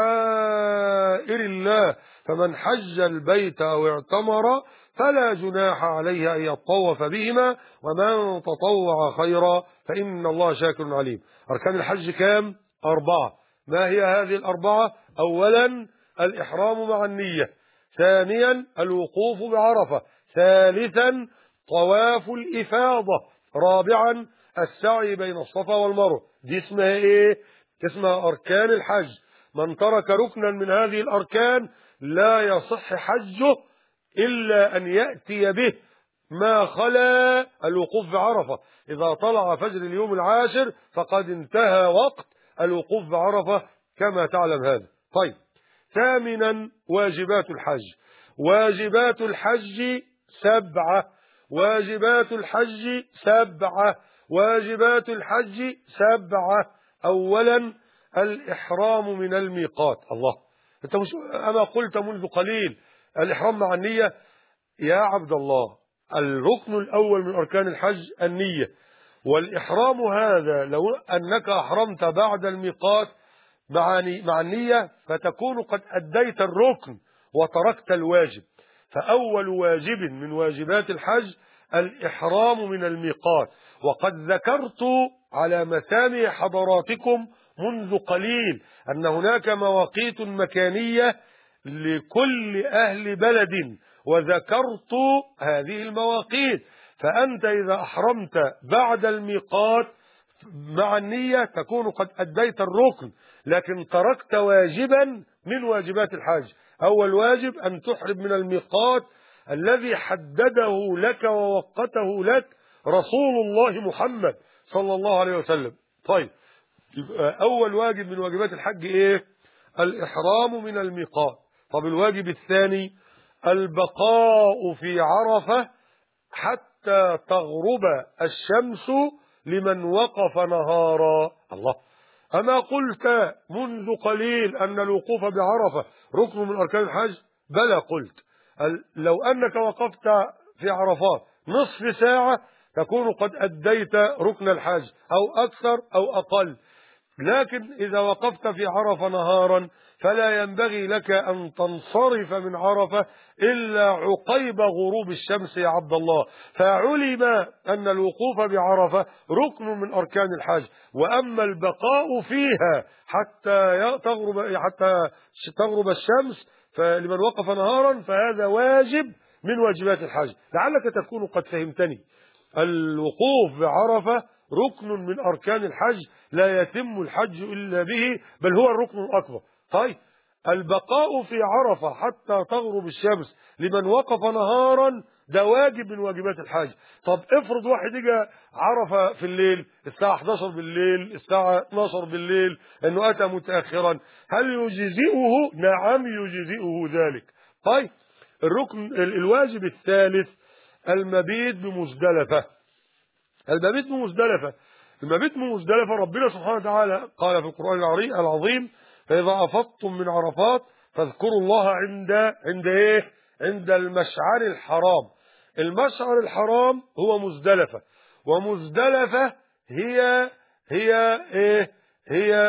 Speaker 1: شعائر الله، فمن حج البيت أو اعتمر فلا جناح عليه أن يطوف بهما، ومن تطوع خيرا فإن الله شاكر عليم. أركان الحج كام؟ 4. ما هي هذه الأربعة؟ أولا الإحرام مع النية، ثانيا الوقوف بعرفة، ثالثا طواف الإفاضة، رابعا السعي بين الصفا والمروة. دي اسمها ايه؟ اسمها أركان الحج. من ترك ركنا من هذه الأركان لا يصح حجه إلا أن يأتي به ما خلا الوقوف بعرفة. إذا طلع فجر اليوم العاشر فقد انتهى وقت الوقوف بعرفة كما تعلم هذا. طيب، ثامنا واجبات الحج. واجبات الحج 7. واجبات الحج 7. واجبات الحج 7. أولا الإحرام من الميقات. الله، أنت مش أنا قلت منذ قليل الإحرام مع النية؟ يا عبد الله، الركن الأول من أركان الحج النية، والإحرام هذا لو أنك أحرمت بعد الميقات مع النية فتكون قد أديت الركن وتركت الواجب. فأول واجب من واجبات الحج الإحرام من الميقات. وقد ذكرت على مسامع حضراتكم منذ قليل أن هناك مواقيت مكانية لكل أهل بلد، وذكرت هذه المواقيت. فأنت إذا أحرمت بعد الميقات مع النية تكون قد أديت الركن، لكن تركت واجبا من واجبات الحج. أول واجب أن تحرم من الميقات الذي حدده لك ووقته لك رسول الله محمد صلى الله عليه وسلم. طيب، أول واجب من واجبات الحج إيه؟ الإحرام من الميقات. طب الواجب الثاني البقاء في عرفة حتى تغرب الشمس لمن وقف نهارا. الله، أما قلت منذ قليل أن الوقوف بعرفة ركن من أركان الحج؟ بلى، قلت لو أنك وقفت في عرفات نصف ساعة تكون قد أديت ركن الحج، أو أكثر أو أقل. لكن إذا وقفت في عرفة نهارا فلا ينبغي لك أن تنصرف من عرفة إلا عقيب غروب الشمس يا عبد الله. فعلم أن الوقوف بعرفة ركن من أركان الحج، وأما البقاء فيها حتى تغرب الشمس فلمن وقف نهارا فهذا واجب من واجبات الحج. لعلك تكون قد فهمتني. الوقوف بعرفة ركن من أركان الحج، لا يتم الحج إلا به، بل هو الركن الأكبر. طيب، البقاء في عرفة حتى تغرب الشمس لمن وقف نهارا ده واجب من واجبات الحج. طب افرض واحد اجى عرفة في الليل الساعة 11 بالليل، الساعة 12 بالليل، انه اتى متأخرا، هل يجزئه؟ نعم يجزئه ذلك. طيب، الواجب الثالث المبيت بمزدلفة. المبيت بمزدلفة. المبيت بمزدلفة ربنا سبحانه وتعالى قال في القرآن العظيم: فإذا أفضتم من عرفات فاذكروا الله عند إيه؟ عند المشعر الحرام. المشعر الحرام هو مزدلفة، ومزدلفة هي إيه؟ هي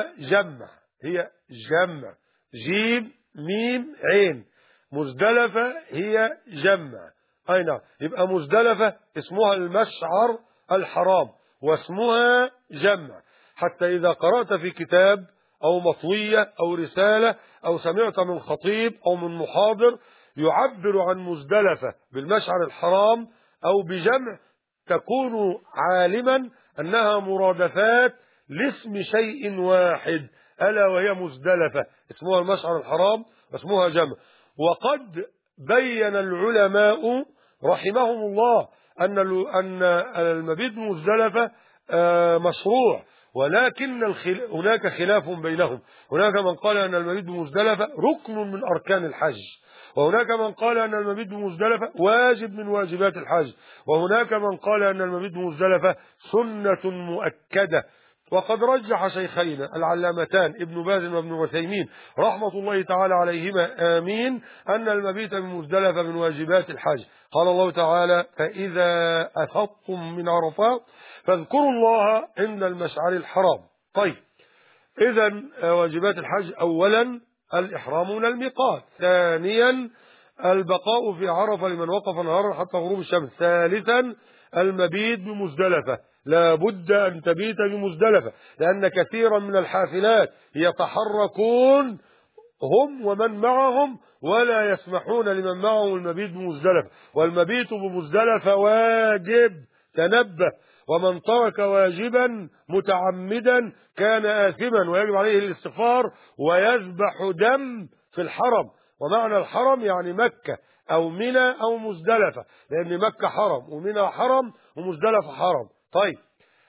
Speaker 1: جمع جيم ميم عين. مزدلفة هي جمع. أي نعم، يبقى مزدلفة اسمها المشعر الحرام واسمها جمع. حتى إذا قرأت في كتاب أو مطوية أو رسالة أو سمعت من خطيب أو من محاضر يعبر عن مزدلفة بالمشعر الحرام أو بجمع، تكون عالما أنها مرادفات لاسم شيء واحد، ألا وهي مزدلفة، اسمها المشعر الحرام واسمها جمع. وقد بين العلماء رحمهم الله أن المبيت بمزدلفة مشروع، ولكن هناك خلاف بينهم. هناك من قال أن المبيت بمزدلفة ركن من أركان الحج، وهناك من قال أن المبيت بمزدلفة واجب من واجبات الحج، وهناك من قال أن المبيت بمزدلفة سنة مؤكدة. وقد رجح شيخينا العلامتان ابن باز وابن عثيمين رحمة الله تعالى عليهما آمين أن المبيت بمزدلفة من واجبات الحج. قال الله تعالى: فإذا أفضتم من عرفات فاذكروا الله عند المشعر الحرام. طيب، إذا واجبات الحج: أولا الإحرام من الميقات، ثانيا البقاء في عرفة لمن وقف نهارا حتى غروب الشمس، ثالثا المبيت بمزدلفة، لا بد أن تبيت بمزدلفة، لأن كثيرا من الحافلات يتحركون هم ومن معهم ولا يسمحون لمن معهم المبيت بمزدلفة، والمبيت بمزدلفة واجب، تنبه. ومن ترك واجبا متعمدا كان آثما ويجب عليه الاستغفار ويذبح دم في الحرم. ومعنى الحرم يعني مكة أو منى أو مزدلفة، لأن مكة حرم ومنى حرم ومزدلفة حرم. طيب،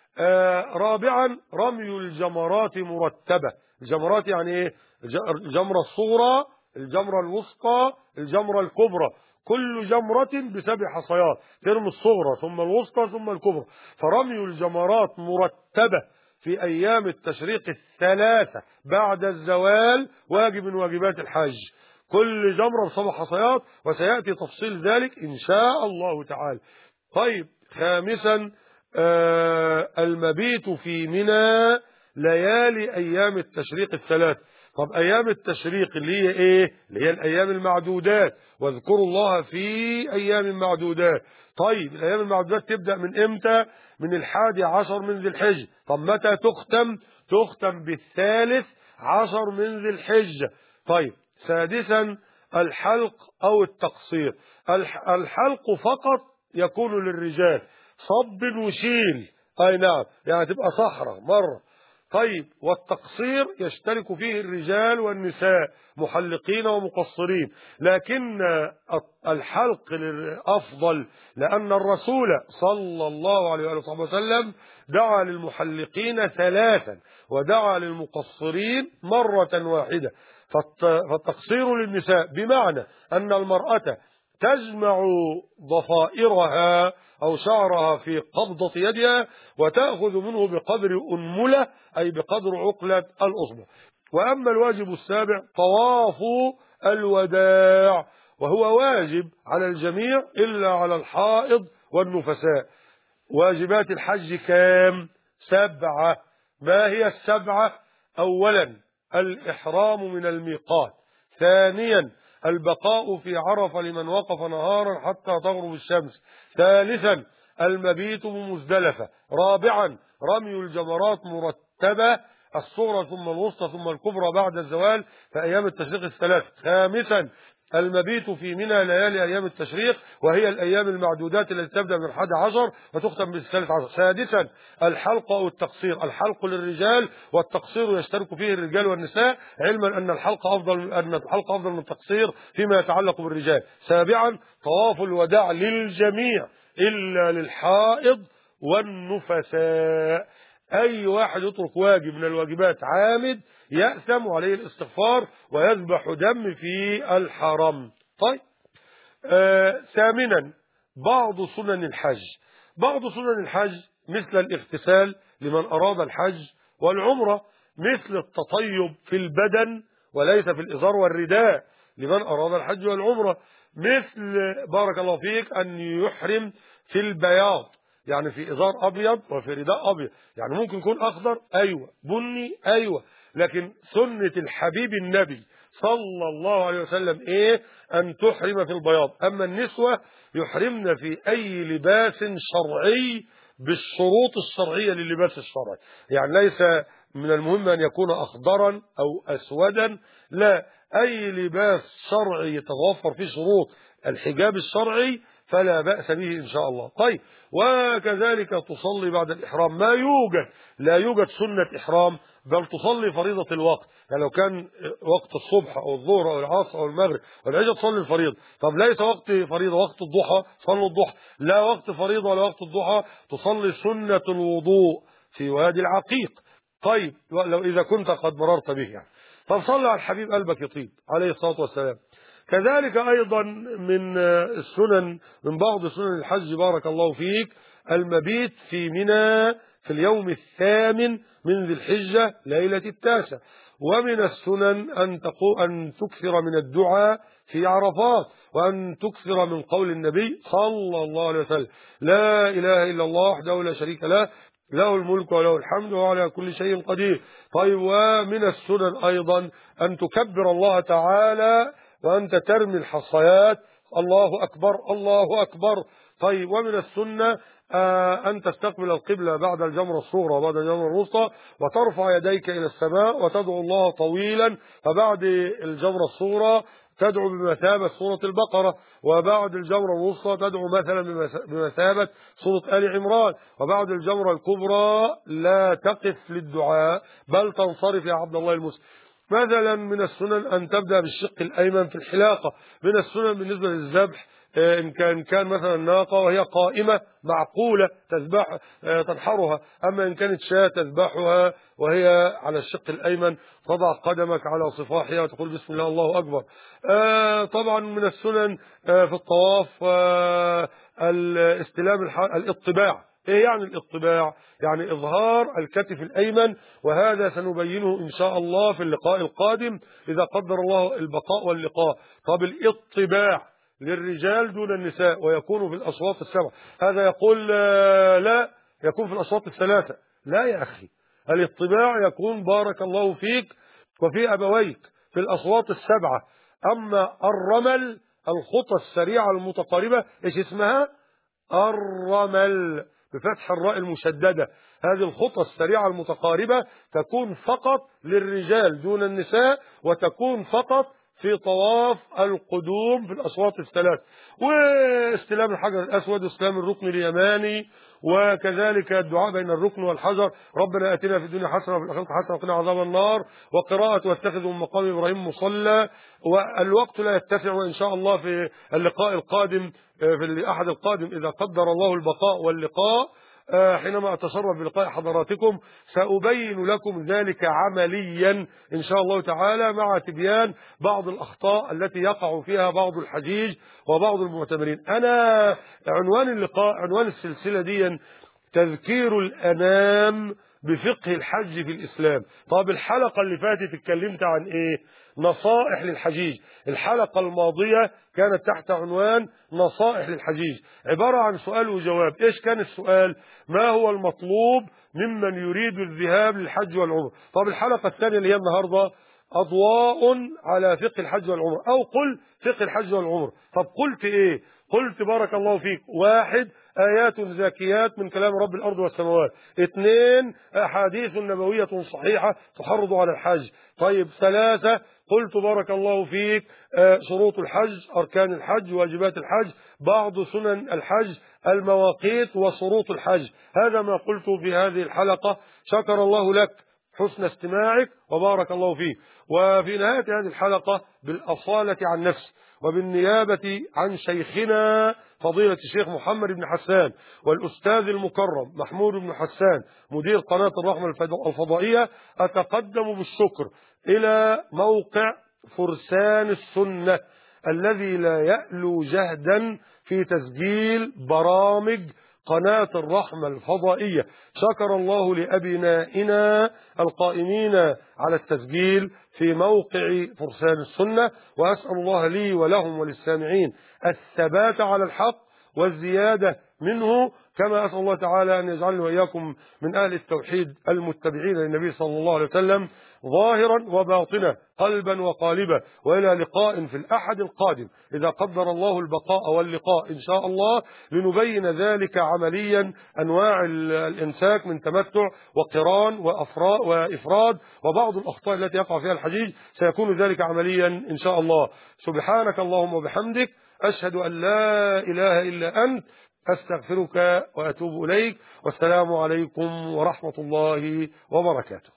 Speaker 1: رابعا رمي الجمرات مرتبة. الجمرات يعني ايه؟ الجمرة الصغرى، الجمرة الوسطى، الجمرة الكبرى، كل جمرة ب7 حصيات، ترمي الصغرى ثم الوسطى ثم الكبرى. فرمي الجمرات مرتبة في أيام التشريق الثلاثة بعد الزوال واجب من واجبات الحج، كل جمرة ب7 حصيات، وسيأتي تفصيل ذلك إن شاء الله تعالى. طيب، خامسا المبيت في منى ليالي أيام التشريق الثلاث. طب أيام التشريق اللي هي إيه؟ اللي هي الأيام المعدودات، واذكروا الله في أيام معدودات. طيب، الأيام المعدودات تبدأ من إمتى؟ من 11 من ذي الحجة. طب متى تختم؟ تختم ب13 من ذي الحجة. طيب، سادسا الحلق أو التقصير. الحلق فقط يكون للرجال، صب وشيل، أي نعم، يعني تبقى صحراء مرة. طيب، والتقصير يشترك فيه الرجال والنساء محلقين ومقصرين، لكن الحلق أفضل، لأن الرسول صلى الله عليه وسلم دعا للمحلقين 3 ودعا للمقصرين مرة واحدة. فالتقصير للنساء بمعنى أن المرأة تجمع ضفائرها أو شعرها في قبضة يدها وتأخذ منه بقدر أنملة، أي بقدر عقلة الأصبع. وأما الواجب السابع طواف الوداع، وهو واجب على الجميع إلا على الحائض والنفساء. واجبات الحج كام؟ 7. ما هي ال7؟ أولا الإحرام من الميقات، ثانيا البقاء في عرفة لمن وقف نهارا حتى تغرب الشمس، ثالثا المبيت بمزدلفة، رابعا رمي الجمرات مرتبة، الصغرى ثم الوسطى ثم الكبرى بعد الزوال في أيام التشريق الثلاث، خامسا المبيت في منى ليالي أيام التشريق وهي الأيام المعدودات التي تبدأ من 11 وتختم بال13، سادسا الحلق أو التقصير. الحلق للرجال والتقصير يشترك فيه الرجال والنساء، علما أن الحلق أفضل من التقصير فيما يتعلق بالرجال. سابعا طواف الوداع للجميع إلا للحائض والنفساء. أي واحد يترك واجب من الواجبات عامد يأثم وعليه الاستغفار ويذبح دم في الحرم. طيب، ثامنا بعض سنن الحج. بعض سنن الحج مثل الاغتسال لمن أراد الحج والعمرة، مثل التطيب في البدن وليس في الإزار والرداء لمن أراد الحج والعمرة، مثل بارك الله فيك أن يحرم في البياض، يعني في إزار أبيض وفي رداء أبيض، يعني ممكن يكون أخضر أيوة، بني أيوة، لكن سنة الحبيب النبي صلى الله عليه وسلم إيه؟ أن تحرم في البياض. أما النسوة يحرمن في أي لباس شرعي بالشروط الشرعية للباس الشرعي، يعني ليس من المهم أن يكون أخضرا أو أسودا، لا، أي لباس شرعي يتوفر فيه شروط الحجاب الشرعي فلا بأس به إن شاء الله. طيب، وكذلك تصلي بعد الإحرام، لا يوجد سنة إحرام، بل تصلي فريضة الوقت، يعني لو كان وقت الصبح أو الظهر أو العصر أو المغرب أو العشاء تصلي الفريضة. طب ليس وقت فريضة، وقت الضحى صلوا الضحى، لا وقت فريضة ولا وقت الضحى، تصلي سنة الوضوء في وادي العقيق. طيب، لو إذا كنت قد مررت به يعني، طب صلى على الحبيب قلبك يطيب عليه الصلاة والسلام. كذلك أيضا من السنن، من بعض سنن الحج بارك الله فيك، المبيت في منى في اليوم الثامن من ذي الحجة ليلة التاسع. ومن السنن أن تكثر من الدعاء في عرفات، وأن تكثر من قول النبي صلى الله عليه وسلم: لا إله إلا الله وحده لا شريك له، له الملك وله الحمد وهو على كل شيء قدير. طيب، ومن السنن أيضا أن تكبر الله تعالى وأنت ترمي الحصيات: الله أكبر الله أكبر. طيب، ومن السنة أن تستقبل القبلة بعد الجمرة الصغرى وبعد الجمرة الوسطى، وترفع يديك إلى السماء وتدعو الله طويلا، فبعد الجمرة الصغرى تدعو بمثابة سورة البقرة، وبعد الجمرة الوسطى تدعو مثلا بمثابة سورة آل عمران، وبعد الجمرة الكبرى لا تقف للدعاء بل تنصرف يا عبد الله المسلم. مثلا من السنن أن تبدأ بالشق الأيمن في الحلاقة. من السنن بالنسبة للذبح إن كان مثلا ناقة وهي قائمة معقولة تنحرها، أما إن كانت شاة تذبحها وهي على الشق الأيمن، تضع قدمك على صفاحها وتقول بسم الله الله أكبر. طبعا من السنن في الطواف الاطباع. ايه يعني الاطباع؟ يعني اظهار الكتف الايمن، وهذا سنبينه ان شاء الله في اللقاء القادم اذا قدر الله البقاء واللقاء. طب الاطباع للرجال دون النساء، ويكون في الاشواط السبع. هذا يقول لا، يكون في الاشواط الثلاثه. لا يا اخي، الاطباع يكون بارك الله فيك وفي ابويك في الاشواط السبعه. اما الرمل، الخطى السريعه المتقاربه، ايش اسمها؟ الرمل بفتح الراء المشددة. هذه الخطى السريعة المتقاربة تكون فقط للرجال دون النساء، وتكون فقط في طواف القدوم في الأشواط الثلاث، واستلام الحجر الأسود واستلام الركن اليماني، وكذلك الدعاء بين الركن والحجر: ربنا آتنا في الدنيا حسنة وفي الآخرة حسنة وقنا عذاب النار، وقراءة واتخذوا من مقام إبراهيم مصلى. والوقت لا يتسع، وإن شاء الله في اللقاء القادم في الأحد القادم إذا قدر الله البقاء واللقاء، حينما أتشرف بلقاء حضراتكم سأبين لكم ذلك عمليا إن شاء الله تعالى، مع تبيان بعض الأخطاء التي يقع فيها بعض الحجيج وبعض المعتمرين. أنا عنوان اللقاء، عنوان السلسلة دي تذكير الأنام بفقه الحج في الإسلام. طب الحلقة اللي فاتت اتكلمت عن إيه؟ نصائح للحجيج. الحلقة الماضية كانت تحت عنوان نصائح للحجيج، عبارة عن سؤال وجواب. إيش كان السؤال؟ ما هو المطلوب ممن يريد الذهاب للحج والعمر؟ طب الحلقة الثانية اللي هي النهاردة أضواء على فقه الحج والعمر، أو قل فقه الحج والعمر. طب قلت إيه؟ قلت بارك الله فيك: 1 آيات زاكيات من كلام رب الأرض والسماوات. 2 أحاديث نبوية صحيحة تحرض على الحج. طيب 3 قلت بارك الله فيك شروط الحج، أركان الحج، واجبات الحج، بعض سنن الحج، المواقيت وشروط الحج. هذا ما قلت في هذه الحلقة. شكر الله لك حسن استماعك وبارك الله فيك. وفي نهاية هذه الحلقة بالأصالة عن نفسي وبالنيابة عن شيخنا فضيلة الشيخ محمد بن حسان والأستاذ المكرم محمود بن حسان مدير قناة الرحمة الفضائية، أتقدم بالشكر إلى موقع فرسان السنة الذي لا يألو جهدا في تسجيل برامج قناة الرحمة الفضائية. شكر الله لأبنائنا القائمين على التسجيل في موقع فرسان السنة، وأسأل الله لي ولهم وللسامعين الثبات على الحق والزيادة منه، كما أسأل الله تعالى أن يجعلني وإياكم من أهل التوحيد المتبعين للنبي صلى الله عليه وسلم ظاهرا وباطنا قلبا وقالبا. وإلى لقاء في الأحد القادم إذا قدر الله البقاء واللقاء إن شاء الله، لنبين ذلك عمليا، أنواع الإمساك من تمتع وقران وإفراد وبعض الأخطاء التي يقع فيها الحجيج، سيكون ذلك عمليا إن شاء الله. سبحانك اللهم وبحمدك، أشهد أن لا إله إلا أنت، أستغفرك وأتوب إليك، والسلام عليكم ورحمة الله وبركاته.